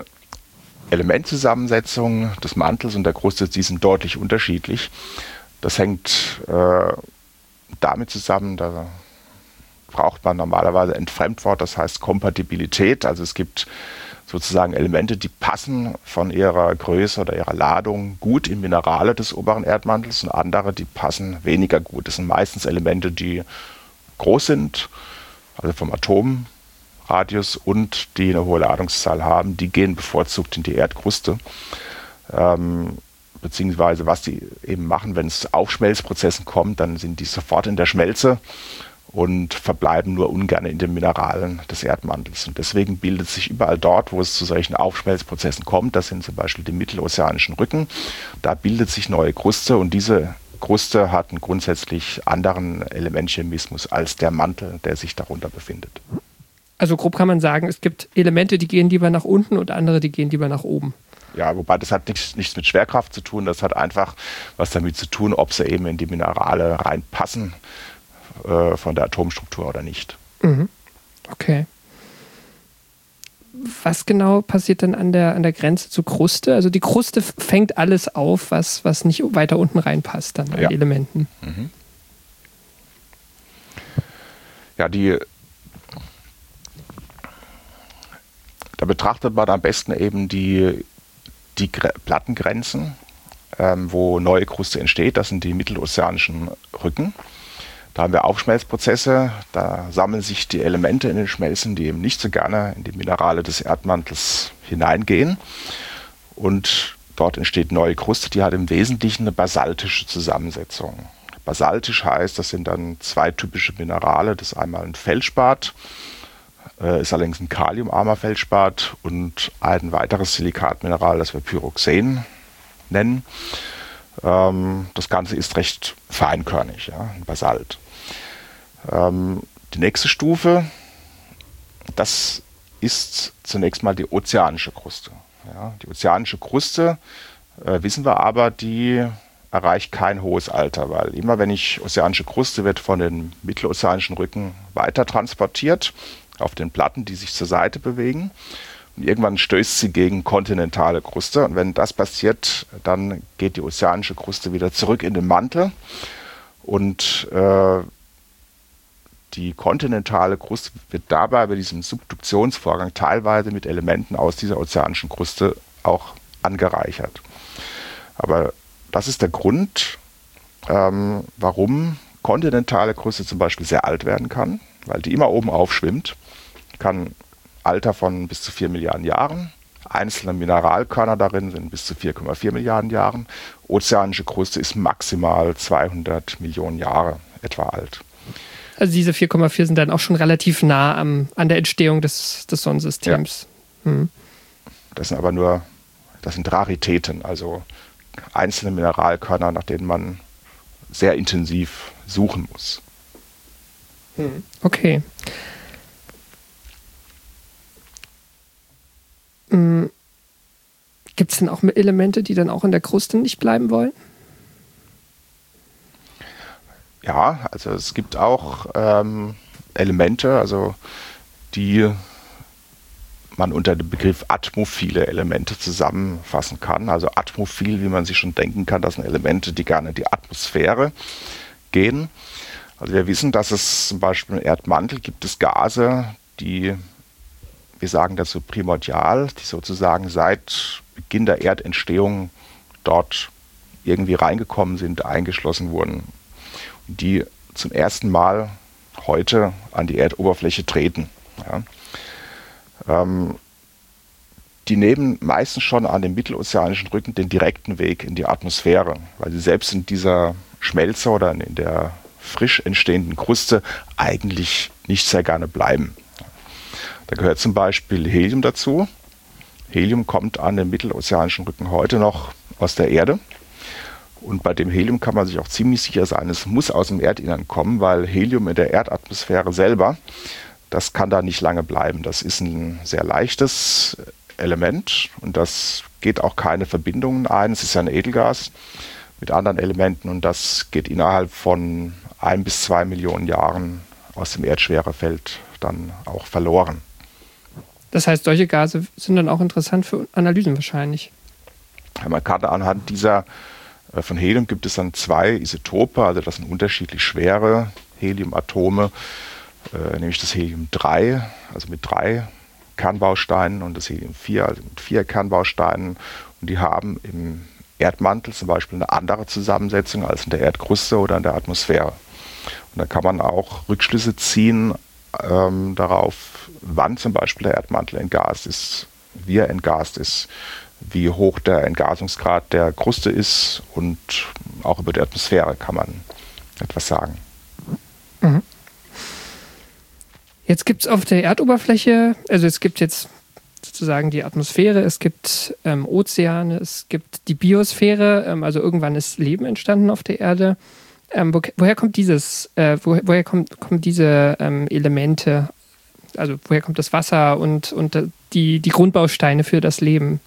Speaker 3: Elementzusammensetzung des Mantels und der Kruste, die sind deutlich unterschiedlich. Das hängt äh, damit zusammen, da braucht man normalerweise ein Fremdwort, das heißt Kompatibilität. Also es gibt sozusagen Elemente, die passen von ihrer Größe oder ihrer Ladung gut in Minerale des oberen Erdmantels und andere, die passen weniger gut. Das sind meistens Elemente, die groß sind, also vom Atomradius und die eine hohe Ladungszahl haben. Die gehen bevorzugt in die Erdkruste. Ähm, beziehungsweise was die eben machen, wenn es zu Aufschmelzprozessen kommt, dann sind die sofort in der Schmelze und verbleiben nur ungern in den Mineralen des Erdmantels. Und deswegen bildet sich überall dort, wo es zu solchen Aufschmelzprozessen kommt, das sind zum Beispiel die mittelozeanischen Rücken, da bildet sich neue Kruste und diese Kruste hat einen grundsätzlich anderen Elementchemismus als der Mantel, der sich darunter befindet.
Speaker 2: Also grob kann man sagen, es gibt Elemente, die gehen lieber nach unten und andere, die gehen lieber nach oben.
Speaker 3: Ja, wobei das hat nichts, nichts mit Schwerkraft zu tun, das hat einfach was damit zu tun, ob sie eben in die Minerale reinpassen, von der Atomstruktur oder nicht.
Speaker 2: Mhm. Okay. was genau passiert dann an der, an der Grenze zur Kruste? Also die Kruste fängt alles auf, was, was nicht weiter unten reinpasst dann an
Speaker 3: ja.
Speaker 2: Elementen.
Speaker 3: Mhm. Ja, die da betrachtet man am besten eben die, die Plattengrenzen, ähm, wo neue Kruste entsteht. Das sind die mittelozeanischen Rücken. Da haben wir Aufschmelzprozesse, da sammeln sich die Elemente in den Schmelzen, die eben nicht so gerne in die Minerale des Erdmantels hineingehen. Und dort entsteht neue Kruste, die hat im Wesentlichen eine basaltische Zusammensetzung. Basaltisch heißt, das sind dann zwei typische Minerale. Das ist einmal ein Feldspat, äh, ist allerdings ein kaliumarmer Feldspat, und ein weiteres Silikatmineral, das wir Pyroxen nennen. Ähm, das Ganze ist recht feinkörnig, ja, ein Basalt. Ähm, die nächste Stufe, das ist zunächst mal die ozeanische Kruste. Ja, die ozeanische Kruste, äh, wissen wir aber, die erreicht kein hohes Alter, weil immer wenn ich ozeanische Kruste wird von den mittelozeanischen Rücken weiter transportiert auf den Platten, die sich zur Seite bewegen. Und irgendwann stößt sie gegen kontinentale Kruste. Und wenn das passiert, dann geht die ozeanische Kruste wieder zurück in den Mantel. Und äh, die kontinentale Kruste wird dabei bei diesem Subduktionsvorgang teilweise mit Elementen aus dieser ozeanischen Kruste auch angereichert. Aber das ist der Grund, ähm, warum kontinentale Kruste zum Beispiel sehr alt werden kann, weil die immer oben aufschwimmt, kann Alter von bis zu vier Milliarden Jahren. Einzelne Mineralkörner darin sind bis zu vier Komma vier Milliarden Jahren. Ozeanische Kruste ist maximal zweihundert Millionen Jahre etwa alt.
Speaker 2: Also diese vier Komma vier sind dann auch schon relativ nah am, an der Entstehung des, des Sonnensystems. Ja. Hm.
Speaker 3: Das sind aber nur, das sind Raritäten, also einzelne Mineralkörner, nach denen man sehr intensiv suchen muss.
Speaker 2: Hm. Okay. Hm. Gibt es denn auch Elemente, die dann auch in der Kruste nicht bleiben wollen?
Speaker 3: Ja, also es gibt auch ähm, Elemente, also die man unter dem Begriff atmophile Elemente zusammenfassen kann. Also atmophil, wie man sich schon denken kann, das sind Elemente, die gerne in die Atmosphäre gehen. Also wir wissen, dass es zum Beispiel im Erdmantel gibt es Gase, die, wir sagen dazu primordial, die sozusagen seit Beginn der Erdentstehung dort irgendwie reingekommen sind, eingeschlossen wurden, die zum ersten Mal heute an die Erdoberfläche treten. Ja. Ähm, die nehmen meistens schon an den mittelozeanischen Rücken den direkten Weg in die Atmosphäre, weil sie selbst in dieser Schmelze oder in der frisch entstehenden Kruste eigentlich nicht sehr gerne bleiben. Da gehört zum Beispiel Helium dazu. Helium kommt an den mittelozeanischen Rücken heute noch aus der Erde. Und bei dem Helium kann man sich auch ziemlich sicher sein, es muss aus dem Erdinnern kommen, weil Helium in der Erdatmosphäre selber, das kann da nicht lange bleiben. Das ist ein sehr leichtes Element und das geht auch keine Verbindungen ein. Es ist ja ein Edelgas mit anderen Elementen und das geht innerhalb von ein bis zwei Millionen Jahren aus dem Erdschwerefeld dann auch verloren.
Speaker 2: Das heißt, solche Gase sind dann auch interessant für Analysen wahrscheinlich.
Speaker 3: Ja, man kann anhand dieser, äh, von Helium gibt es dann zwei Isotope, also das sind unterschiedlich schwere Heliumatome, äh, nämlich das Helium drei, also mit drei Kernbausteinen und das Helium vier, also mit vier Kernbausteinen. Und die haben im Erdmantel zum Beispiel eine andere Zusammensetzung als in der Erdkruste oder in der Atmosphäre. Und da kann man auch Rückschlüsse ziehen ähm, darauf, wann zum Beispiel der Erdmantel entgast ist, wie er entgast ist, wie hoch der Entgasungsgrad der Kruste ist und auch über die Atmosphäre kann man etwas sagen.
Speaker 2: Mhm. Jetzt gibt es auf der Erdoberfläche, also es gibt jetzt sozusagen die Atmosphäre, es gibt ähm, Ozeane, es gibt die Biosphäre, ähm, also irgendwann ist Leben entstanden auf der Erde. Ähm, wo, woher kommt dieses, äh, wo, woher kommt, kommen diese ähm, Elemente, also woher kommt das Wasser und, und die, die Grundbausteine für das Leben?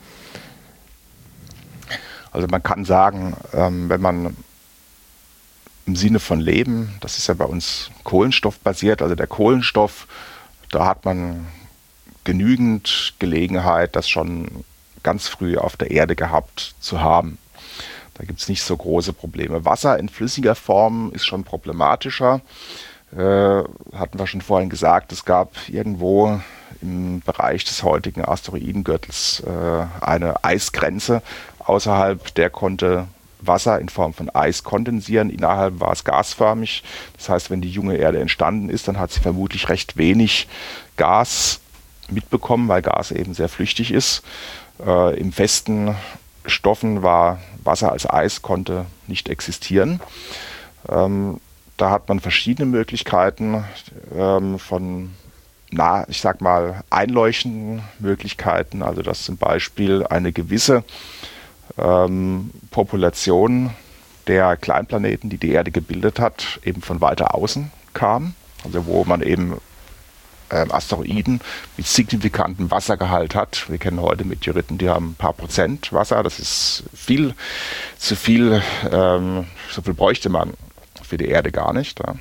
Speaker 3: Also man kann sagen, ähm, wenn man im Sinne von Leben, das ist ja bei uns kohlenstoffbasiert, also der Kohlenstoff, da hat man genügend Gelegenheit, das schon ganz früh auf der Erde gehabt zu haben. Da gibt es nicht so große Probleme. Wasser in flüssiger Form ist schon problematischer. Äh, hatten wir schon vorhin gesagt, es gab irgendwo im Bereich des heutigen Asteroidengürtels äh, eine Eisgrenze. Außerhalb der konnte Wasser in Form von Eis kondensieren. Innerhalb war es gasförmig. Das heißt, wenn die junge Erde entstanden ist, dann hat sie vermutlich recht wenig Gas mitbekommen, weil Gas eben sehr flüchtig ist. Äh, im festen Stoffen war Wasser als Eis, konnte nicht existieren. Ähm, da hat man verschiedene Möglichkeiten ähm, von, na, ich sag mal, einleuchtenden Möglichkeiten, also dass zum Beispiel eine gewisse ähm, Population der Kleinplaneten, die die Erde gebildet hat, eben von weiter außen kam, also wo man eben Ähm, Asteroiden mit signifikantem Wassergehalt hat. Wir kennen heute Meteoriten, die haben ein paar Prozent Wasser. Das ist viel zu viel. Ähm, so viel bräuchte man für die Erde gar nicht. Ja.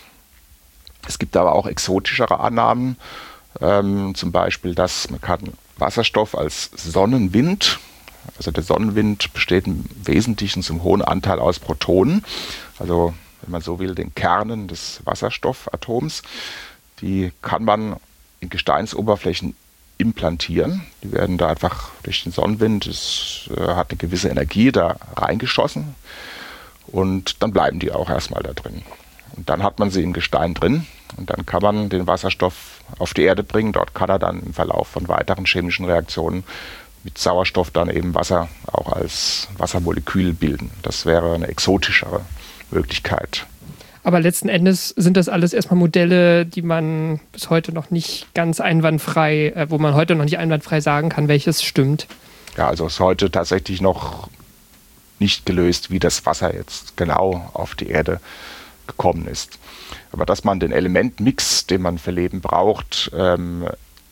Speaker 3: Es gibt aber auch exotischere Annahmen. Ähm, zum Beispiel, dass man kann Wasserstoff als Sonnenwind, also der Sonnenwind besteht im Wesentlichen zum hohen Anteil aus Protonen, also wenn man so will, den Kernen des Wasserstoffatoms. Die kann man in Gesteinsoberflächen implantieren. Die werden da einfach durch den Sonnenwind, es äh, hat eine gewisse Energie da reingeschossen und dann bleiben die auch erstmal da drin. Und dann hat man sie im Gestein drin und dann kann man den Wasserstoff auf die Erde bringen. Dort kann er dann im Verlauf von weiteren chemischen Reaktionen mit Sauerstoff dann eben Wasser auch als Wassermolekül bilden. Das wäre eine exotischere Möglichkeit.
Speaker 2: Aber letzten Endes sind das alles erstmal Modelle, die man bis heute noch nicht ganz einwandfrei, äh, wo man heute noch nicht einwandfrei sagen kann, welches stimmt.
Speaker 3: Ja, also ist heute tatsächlich noch nicht gelöst, wie das Wasser jetzt genau auf die Erde gekommen ist. Aber dass man den Elementmix, den man für Leben braucht, ähm,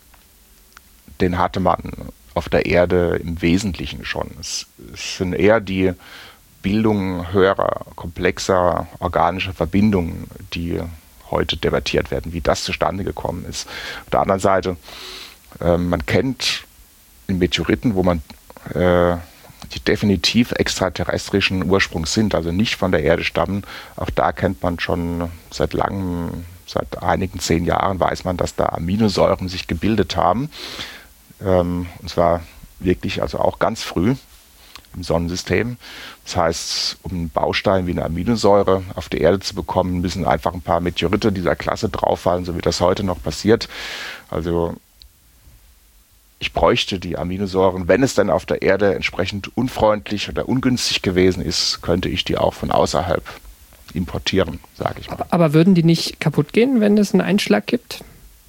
Speaker 3: den hatte man auf der Erde im Wesentlichen schon. Es, es sind eher die Bildung höherer, komplexer organischer Verbindungen, die heute debattiert werden, wie das zustande gekommen ist. Auf der anderen Seite, äh, man kennt in Meteoriten, wo man äh, die definitiv extraterrestrischen Ursprungs sind, also nicht von der Erde stammen, auch da kennt man schon seit langem, seit einigen zehn Jahren weiß man, dass da Aminosäuren sich gebildet haben. Ähm, und zwar wirklich also auch ganz früh im Sonnensystem. Das heißt, um einen Baustein wie eine Aminosäure auf die Erde zu bekommen, müssen einfach ein paar Meteorite dieser Klasse drauffallen, so wie das heute noch passiert. Also ich bräuchte die Aminosäuren. Wenn es dann auf der Erde entsprechend unfreundlich oder ungünstig gewesen ist, könnte ich die auch von außerhalb importieren, sage ich mal.
Speaker 2: Aber würden die nicht kaputt gehen, wenn es einen Einschlag gibt?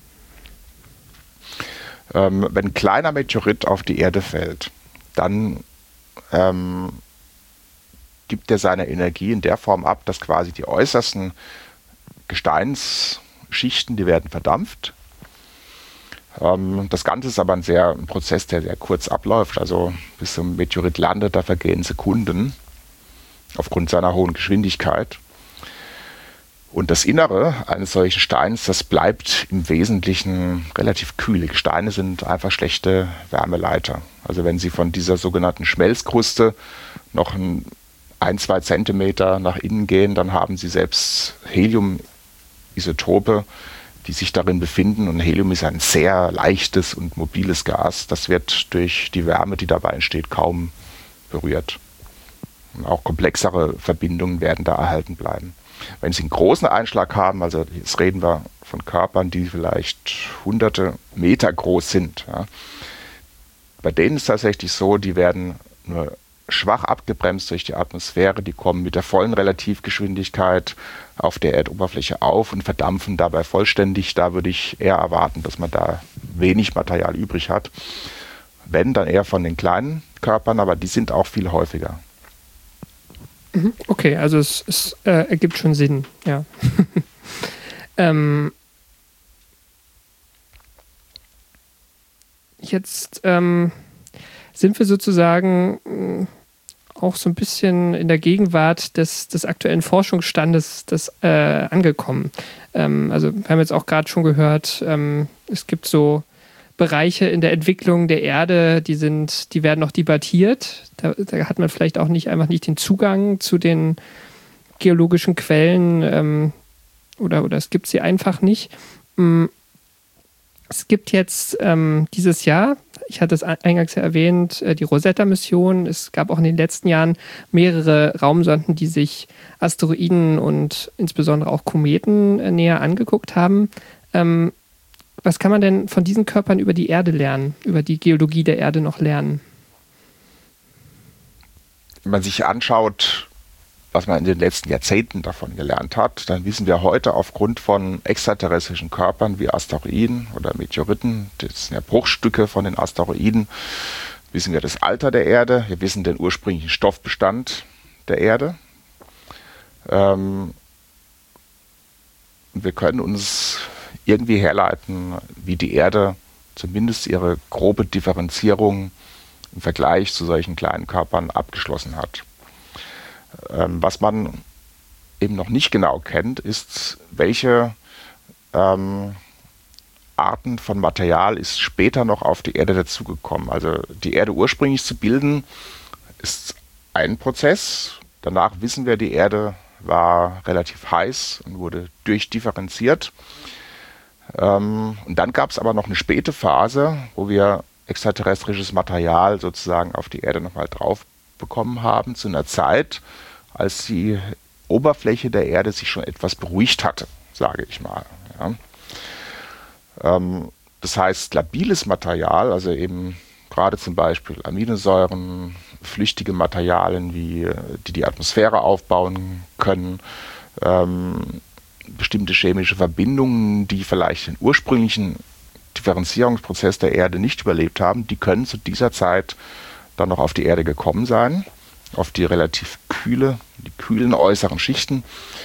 Speaker 3: Ähm, wenn ein kleiner Meteorit auf die Erde fällt, dann ähm, gibt er seine Energie in der Form ab, dass quasi die äußersten Gesteinsschichten, die werden verdampft. Ähm, das Ganze ist aber ein, sehr, ein Prozess, der sehr kurz abläuft. Also bis so ein Meteorit landet, da vergehen Sekunden aufgrund seiner hohen Geschwindigkeit. Und das Innere eines solchen Steins, das bleibt im Wesentlichen relativ kühl. Die Gesteine sind einfach schlechte Wärmeleiter. Also wenn Sie von dieser sogenannten Schmelzkruste noch ein, ein zwei Zentimeter nach innen gehen, dann haben Sie selbst Heliumisotope, die sich darin befinden. Und Helium ist ein sehr leichtes und mobiles Gas. Das wird durch die Wärme, die dabei entsteht, kaum berührt. Und auch komplexere Verbindungen werden da erhalten bleiben. Wenn Sie einen großen Einschlag haben, also jetzt reden wir von Körpern, die vielleicht hunderte Meter groß sind, ja, bei denen ist es tatsächlich so, die werden nur schwach abgebremst durch die Atmosphäre, die kommen mit der vollen Relativgeschwindigkeit auf der Erdoberfläche auf und verdampfen dabei vollständig. Da würde ich eher erwarten, dass man da wenig Material übrig hat. Wenn, dann eher von den kleinen Körpern, aber die sind auch viel häufiger.
Speaker 2: Okay, also es, es äh, ergibt schon Sinn, ja. ähm, jetzt ähm, sind wir sozusagen äh, auch so ein bisschen in der Gegenwart des, des aktuellen Forschungsstandes des, äh, angekommen. Ähm, also wir haben jetzt auch gerade schon gehört, ähm, es gibt so Bereiche in der Entwicklung der Erde, die sind, die werden noch debattiert. Da, da hat man vielleicht auch nicht einfach nicht den Zugang zu den geologischen Quellen ähm, oder, oder es gibt sie einfach nicht. Es gibt jetzt ähm, dieses Jahr, ich hatte es eingangs ja erwähnt, die Rosetta-Mission. Es gab auch in den letzten Jahren mehrere Raumsonden, die sich Asteroiden und insbesondere auch Kometen äh, näher angeguckt haben. Ähm, Was kann man denn von diesen Körpern über die Erde lernen, über die Geologie der Erde noch lernen?
Speaker 3: Wenn man sich anschaut, was man in den letzten Jahrzehnten davon gelernt hat, dann wissen wir heute aufgrund von extraterrestrischen Körpern wie Asteroiden oder Meteoriten, das sind ja Bruchstücke von den Asteroiden, wissen wir das Alter der Erde, wir wissen den ursprünglichen Stoffbestand der Erde. Ähm, wir können uns irgendwie herleiten, wie die Erde zumindest ihre grobe Differenzierung im Vergleich zu solchen kleinen Körpern abgeschlossen hat. Ähm, was man eben noch nicht genau kennt, ist, welche ähm, Arten von Material ist später noch auf die Erde dazugekommen. Also die Erde ursprünglich zu bilden, ist ein Prozess. Danach wissen wir, die Erde war relativ heiß und wurde durchdifferenziert. Ähm, und dann gab es aber noch eine späte Phase, wo wir extraterrestrisches Material sozusagen auf die Erde nochmal drauf bekommen haben, zu einer Zeit, als die Oberfläche der Erde sich schon etwas beruhigt hatte, sage ich mal. Ja. Ähm, das heißt, labiles Material, also eben gerade zum Beispiel Aminosäuren, flüchtige Materialien, wie, die die Atmosphäre aufbauen können, ähm, bestimmte chemische Verbindungen, die vielleicht den ursprünglichen Differenzierungsprozess der Erde nicht überlebt haben, die können zu dieser Zeit dann noch auf die Erde gekommen sein, auf die relativ kühle, die kühlen äußeren Schichten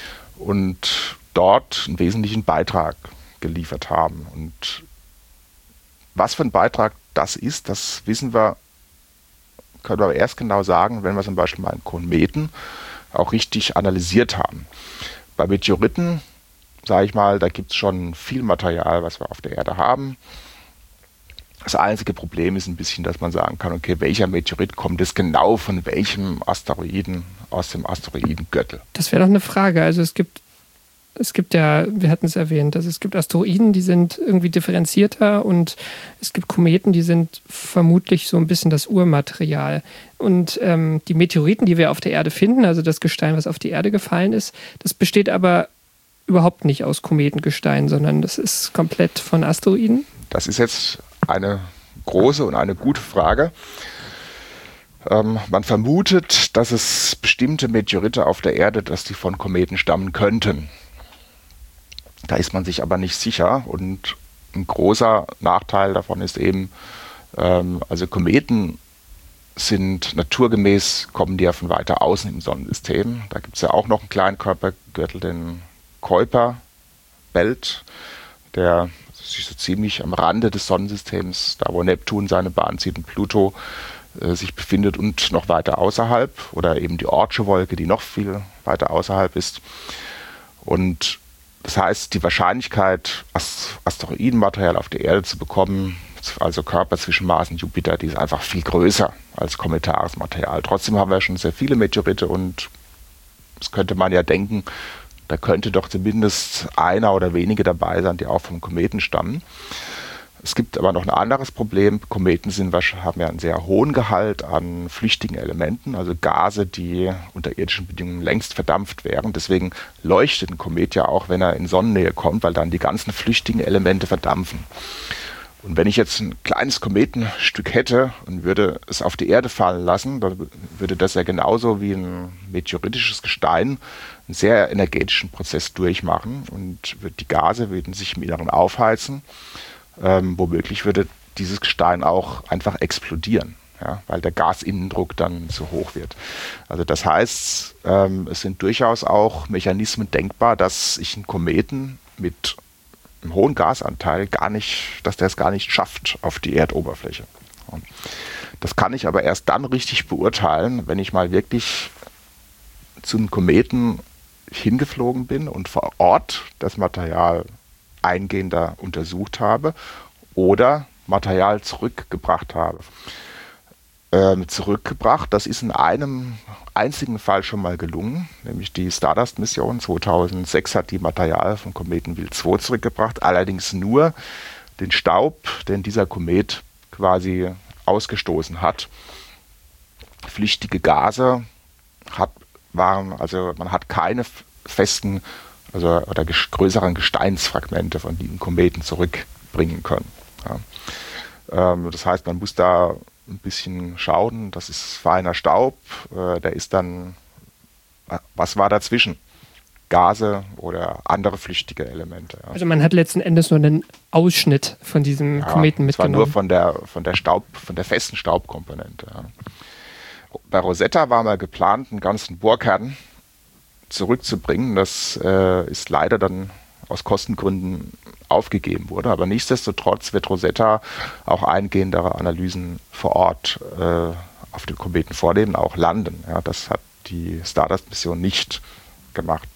Speaker 3: und dort einen wesentlichen Beitrag geliefert haben. Und was für ein Beitrag das ist, das wissen wir, können wir aber erst genau sagen, wenn wir zum Beispiel mal einen Kometen auch richtig analysiert haben. Bei Meteoriten, sage ich mal, da gibt es schon viel Material, was wir auf der Erde haben. Das einzige Problem ist ein bisschen, dass man sagen kann, okay, welcher Meteorit kommt es genau von welchem Asteroiden aus dem Asteroidengürtel?
Speaker 2: Das wäre doch eine Frage. Also es gibt, es gibt ja, wir hatten es erwähnt, also es gibt Asteroiden, die sind irgendwie differenzierter und es gibt Kometen, die sind vermutlich so ein bisschen das Urmaterial. Und ähm, die Meteoriten, die wir auf der Erde finden, also das Gestein, was auf die Erde gefallen ist, das besteht aber überhaupt nicht aus Kometengestein, sondern das ist komplett von Asteroiden.
Speaker 3: Das ist jetzt eine große und eine gute Frage. Ähm, man vermutet, dass es bestimmte Meteorite auf der Erde, dass die von Kometen stammen könnten. Da ist man sich aber nicht sicher und ein großer Nachteil davon ist eben, ähm, also Kometen sind naturgemäß, kommen die ja von weiter außen im Sonnensystem. Da gibt es ja auch noch einen kleinen Körpergürtel, den Kuiper-Belt, der sich so ziemlich am Rande des Sonnensystems, da wo Neptun seine Bahn zieht und Pluto äh, sich befindet und noch weiter außerhalb, oder eben die Oortsche Wolke, die noch viel weiter außerhalb ist. Und das heißt, die Wahrscheinlichkeit, Ast- Asteroidenmaterial auf der Erde zu bekommen, also Körper zwischen Mars und Jupiter, die ist einfach viel größer als kometares Material. Trotzdem haben wir schon sehr viele Meteorite und das könnte man ja denken, da könnte doch zumindest einer oder wenige dabei sein, die auch vom Kometen stammen. Es gibt aber noch ein anderes Problem. Kometen sind, haben ja einen sehr hohen Gehalt an flüchtigen Elementen, also Gase, die unter irdischen Bedingungen längst verdampft wären. Deswegen leuchtet ein Komet ja auch, wenn er in Sonnennähe kommt, weil dann die ganzen flüchtigen Elemente verdampfen. Und wenn ich jetzt ein kleines Kometenstück hätte und würde es auf die Erde fallen lassen, dann würde das ja genauso wie ein meteoritisches Gestein einen sehr energetischen Prozess durchmachen und die Gase würden sich im Inneren aufheizen. Ähm, womöglich würde dieses Gestein auch einfach explodieren, ja, weil der Gasinnendruck dann zu hoch wird. Also das heißt, ähm, es sind durchaus auch Mechanismen denkbar, dass ich einen Kometen mit einem hohen Gasanteil gar nicht, dass der es gar nicht schafft auf die Erdoberfläche. Das kann ich aber erst dann richtig beurteilen, wenn ich mal wirklich zu einem Kometen hingeflogen bin und vor Ort das Material eingehender untersucht habe oder Material zurückgebracht habe. Ähm, zurückgebracht, das ist in einem einzigen Fall schon mal gelungen, nämlich die Stardust-Mission zweitausendsechs hat die Material vom Kometen Wild zwei zurückgebracht, allerdings nur den Staub, den dieser Komet quasi ausgestoßen hat. Flüchtige Gase hat, waren, also man hat keine festen also, oder ges- größeren Gesteinsfragmente von diesem Kometen zurückbringen können. Ja. Ähm, das heißt, man muss da ein bisschen schauen, das ist feiner Staub, äh, der ist dann, was war dazwischen? Gase oder andere flüchtige Elemente. Ja.
Speaker 2: Also man hat letzten Endes nur einen Ausschnitt von diesem
Speaker 3: ja,
Speaker 2: Kometen mitgenommen.
Speaker 3: Zwar nur von der, von der Staub, von der festen Staubkomponente. Ja. Bei Rosetta war mal geplant, einen ganzen Bohrkern zurückzubringen. Das äh, ist leider dann aus Kostengründen aufgegeben wurde. Aber nichtsdestotrotz wird Rosetta auch eingehendere Analysen vor Ort äh, auf dem Kometen vornehmen, auch landen. Ja, das hat die Stardust-Mission nicht gemacht.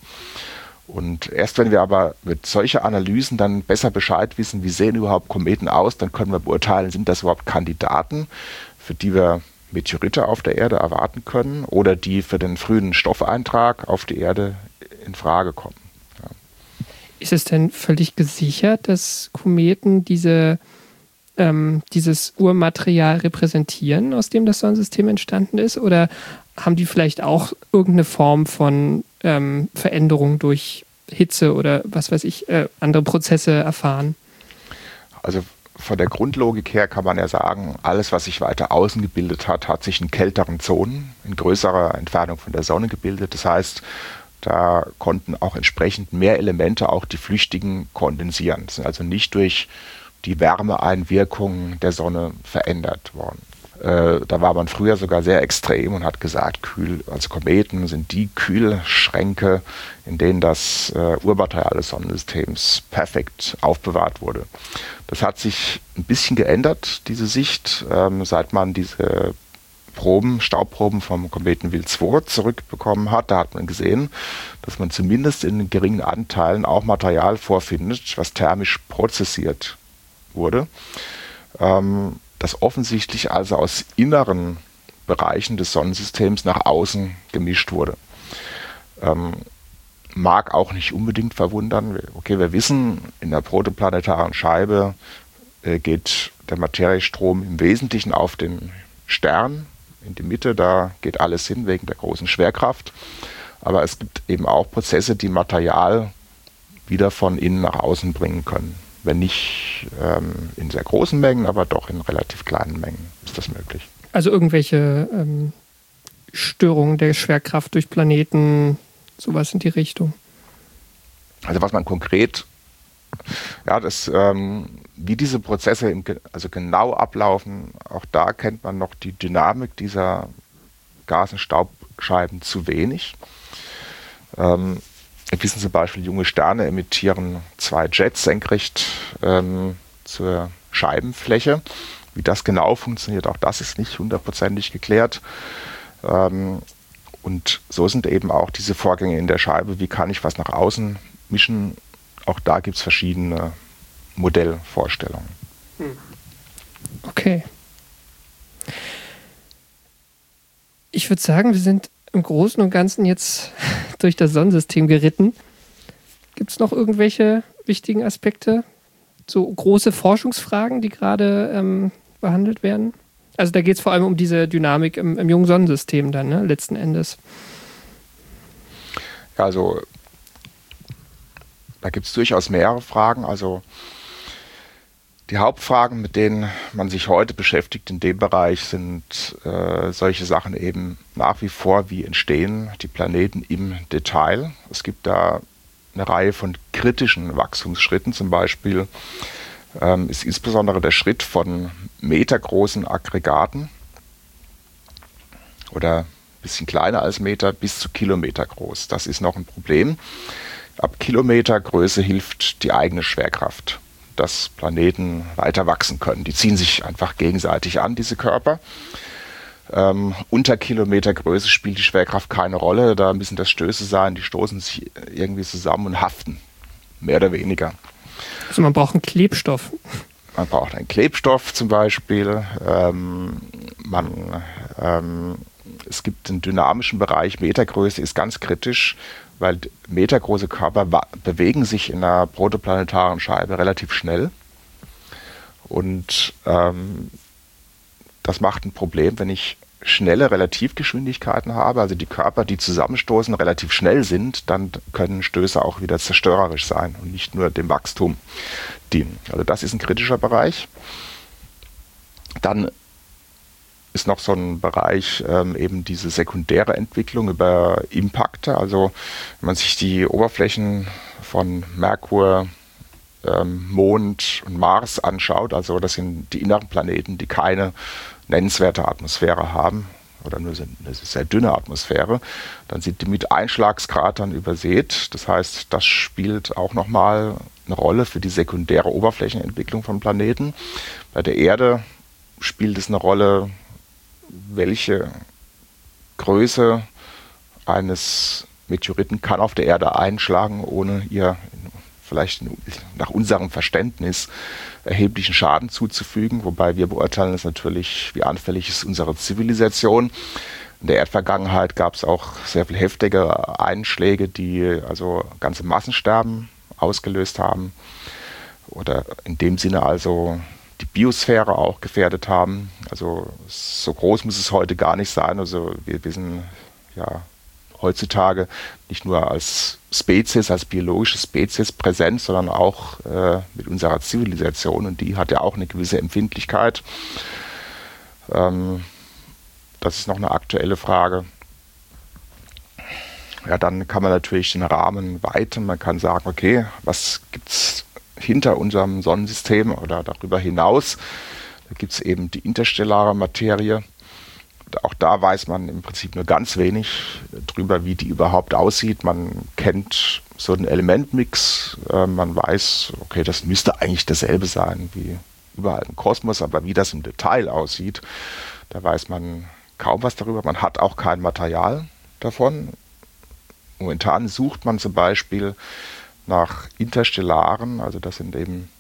Speaker 3: Und erst wenn wir aber mit solchen Analysen dann besser Bescheid wissen, wie sehen überhaupt Kometen aus, dann können wir beurteilen, sind das überhaupt Kandidaten, für die wir Meteorite auf der Erde erwarten können oder die für den frühen Stoffeintrag auf die Erde in Frage kommen. Ja.
Speaker 2: Ist es denn völlig gesichert, dass Kometen diese, ähm, dieses Urmaterial repräsentieren, aus dem das Sonnensystem entstanden ist? Oder haben die vielleicht auch irgendeine Form von ähm, Veränderung durch Hitze oder was weiß ich, äh, andere Prozesse erfahren?
Speaker 3: Also von der Grundlogik her kann man ja sagen, alles, was sich weiter außen gebildet hat, hat sich in kälteren Zonen, in größerer Entfernung von der Sonne gebildet. Das heißt, da konnten auch entsprechend mehr Elemente, auch die flüchtigen, kondensieren. Das sind also nicht durch die Wärmeeinwirkung der Sonne verändert worden. Äh, da war man früher sogar sehr extrem und hat gesagt, Kühl, also Kometen sind die Kühlschränke, in denen das äh, Urmaterial des Sonnensystems perfekt aufbewahrt wurde. Das hat sich ein bisschen geändert, diese Sicht, ähm, seit man diese Proben, Staubproben vom Kometen Wild zwei zurückbekommen hat. Da hat man gesehen, dass man zumindest in geringen Anteilen auch Material vorfindet, was thermisch prozessiert wurde. Ähm, das offensichtlich also aus inneren Bereichen des Sonnensystems nach außen gemischt wurde. Ähm, mag auch nicht unbedingt verwundern. Okay, wir wissen, in der protoplanetaren Scheibe äh, geht der Materiestrom im Wesentlichen auf den Stern in die Mitte, da geht alles hin wegen der großen Schwerkraft. Aber es gibt eben auch Prozesse, die Material wieder von innen nach außen bringen können. Wenn nicht ähm, in sehr großen Mengen, aber doch in relativ kleinen Mengen ist das möglich.
Speaker 2: Also irgendwelche ähm, Störungen der Schwerkraft durch Planeten, sowas in die Richtung.
Speaker 3: Also was man konkret, ja, das, ähm, wie diese Prozesse im, also genau ablaufen, auch da kennt man noch die Dynamik dieser Gas- und Staubscheiben zu wenig. Ähm, wir wissen zum Beispiel, junge Sterne emittieren zwei Jets senkrecht ähm, zur Scheibenfläche. Wie das genau funktioniert, auch das ist nicht hundertprozentig geklärt. Ähm, und so sind eben auch diese Vorgänge in der Scheibe, wie kann ich was nach außen mischen, auch da gibt es verschiedene Modellvorstellungen.
Speaker 2: Okay. Ich würde sagen, wir sind im Großen und Ganzen jetzt durch das Sonnensystem geritten. Gibt es noch irgendwelche wichtigen Aspekte? So große Forschungsfragen, die gerade ähm, behandelt werden? Also da geht es vor allem um diese Dynamik im, im jungen Sonnensystem dann, ne, letzten Endes.
Speaker 3: Ja, also da gibt es durchaus mehrere Fragen. Also die Hauptfragen, mit denen man sich heute beschäftigt in dem Bereich, sind äh, solche Sachen eben nach wie vor, wie entstehen die Planeten im Detail. Es gibt da eine Reihe von kritischen Wachstumsschritten. Zum Beispiel ähm, ist insbesondere der Schritt von metergroßen Aggregaten oder ein bisschen kleiner als Meter bis zu Kilometer groß. Das ist noch ein Problem. Ab Kilometergröße hilft die eigene Schwerkraft, dass Planeten weiter wachsen können. Die ziehen sich einfach gegenseitig an, diese Körper. Ähm, unter Kilometergröße spielt die Schwerkraft keine Rolle. Da müssen das Stöße sein, die stoßen sich irgendwie zusammen und haften. Mehr oder weniger.
Speaker 2: Also man braucht einen Klebstoff.
Speaker 3: Man braucht einen Klebstoff zum Beispiel. Ähm, man, ähm, es gibt einen dynamischen Bereich. Metergröße ist ganz kritisch, weil metergroße Körper bewegen sich in einer protoplanetaren Scheibe relativ schnell. Und ähm, das macht ein Problem, wenn ich schnelle Relativgeschwindigkeiten habe, also die Körper, die zusammenstoßen, relativ schnell sind, dann können Stöße auch wieder zerstörerisch sein und nicht nur dem Wachstum dienen. Also das ist ein kritischer Bereich. Dann ist noch so ein Bereich ähm, eben diese sekundäre Entwicklung über Impakte. Also wenn man sich die Oberflächen von Merkur, ähm, Mond und Mars anschaut, also das sind die inneren Planeten, die keine nennenswerte Atmosphäre haben oder nur eine sehr dünne Atmosphäre, dann sind die mit Einschlagskratern übersät. Das heißt, das spielt auch nochmal eine Rolle für die sekundäre Oberflächenentwicklung von Planeten. Bei der Erde spielt es eine Rolle, welche Größe eines Meteoriten kann auf der Erde einschlagen, ohne ihr vielleicht nach unserem Verständnis erheblichen Schaden zuzufügen, wobei wir beurteilen es natürlich, wie anfällig ist unsere Zivilisation. In der Erdvergangenheit gab es auch sehr viel heftige Einschläge, die also ganze Massensterben ausgelöst haben oder in dem Sinne also die Biosphäre auch gefährdet haben. Also so groß muss es heute gar nicht sein. Also wir, wir sind ja heutzutage nicht nur als Spezies, als biologische Spezies präsent, sondern auch äh, mit unserer Zivilisation, und die hat ja auch eine gewisse Empfindlichkeit. Ähm, das ist noch eine aktuelle Frage. Ja, dann kann man natürlich den Rahmen weiten. Man kann sagen, okay, was gibt es hinter unserem Sonnensystem oder darüber hinaus? Da gibt es eben die interstellare Materie. Auch da weiß man im Prinzip nur ganz wenig drüber, wie die überhaupt aussieht. Man kennt so einen Elementmix. Äh, man weiß, okay, das müsste eigentlich dasselbe sein wie überall im Kosmos, aber wie das im Detail aussieht, da weiß man kaum was darüber. Man hat auch kein Material davon. Momentan sucht man zum Beispiel nach Interstellaren, also das sind eben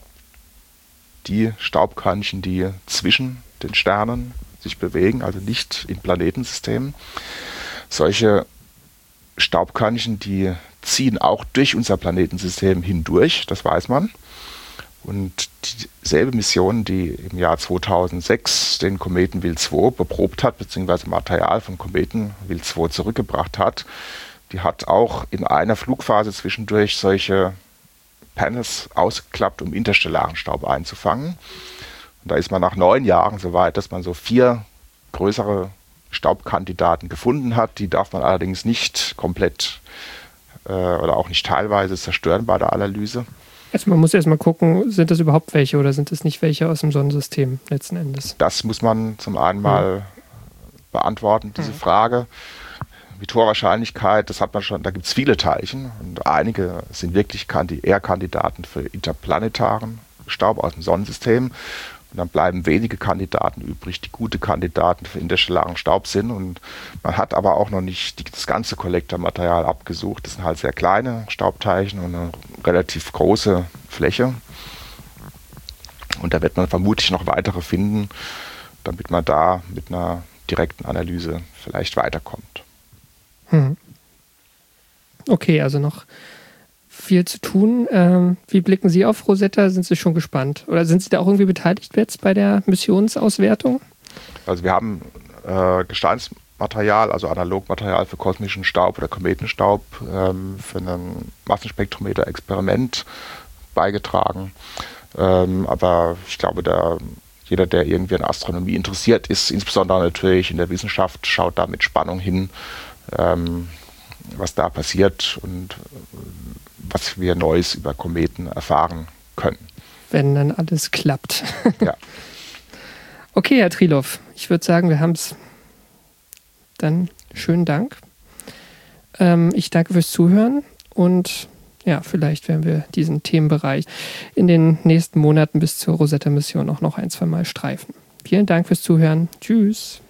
Speaker 3: die Staubkörnchen, die zwischen den Sternen sich bewegen, also nicht in Planetensystemen. Solche Staubkörnchen, die ziehen auch durch unser Planetensystem hindurch, das weiß man. Und dieselbe Mission, die im Jahr zweitausendsechs den Kometen Wild zwei beprobt hat, beziehungsweise Material vom Kometen Wild zwei zurückgebracht hat, die hat auch in einer Flugphase zwischendurch solche Panels ausgeklappt, um interstellaren Staub einzufangen. Und da ist man nach neun Jahren so weit, dass man so vier größere Staubkandidaten gefunden hat. Die darf man allerdings nicht komplett äh, oder auch nicht teilweise zerstören bei der Analyse.
Speaker 2: Also man muss erstmal gucken, sind das überhaupt welche oder sind es nicht welche aus dem Sonnensystem letzten Endes?
Speaker 3: Das muss man zum einen mal mhm. beantworten, diese mhm. Frage. Mit hoher Wahrscheinlichkeit, das hat man schon, da gibt es viele Teilchen und einige sind wirklich eher Kandidaten für interplanetaren Staub aus dem Sonnensystem. Und dann bleiben wenige Kandidaten übrig, die gute Kandidaten für interstellaren Staub sind. Und man hat aber auch noch nicht die, das ganze Kollektormaterial abgesucht. Das sind halt sehr kleine Staubteilchen und eine relativ große Fläche. Und da wird man vermutlich noch weitere finden, damit man da mit einer direkten Analyse vielleicht weiterkommt.
Speaker 2: Hm. Okay, also noch viel zu tun. Ähm, wie blicken Sie auf Rosetta? Sind Sie schon gespannt? Oder sind Sie da auch irgendwie beteiligt jetzt bei der Missionsauswertung?
Speaker 3: Also wir haben äh, Gesteinsmaterial, also Analogmaterial für kosmischen Staub oder Kometenstaub ähm, für ein Massenspektrometer-Experiment beigetragen. Ähm, aber ich glaube, da jeder, der irgendwie an Astronomie interessiert ist, insbesondere natürlich in der Wissenschaft, schaut da mit Spannung hin, ähm, was da passiert und was wir Neues über Kometen erfahren können.
Speaker 2: Wenn dann alles klappt.
Speaker 3: Ja.
Speaker 2: Okay, Herr Trilov, ich würde sagen, wir haben es. Dann schönen Dank. Ähm, ich danke fürs Zuhören und ja, vielleicht werden wir diesen Themenbereich in den nächsten Monaten bis zur Rosetta-Mission auch noch ein, zwei Mal streifen. Vielen Dank fürs Zuhören. Tschüss.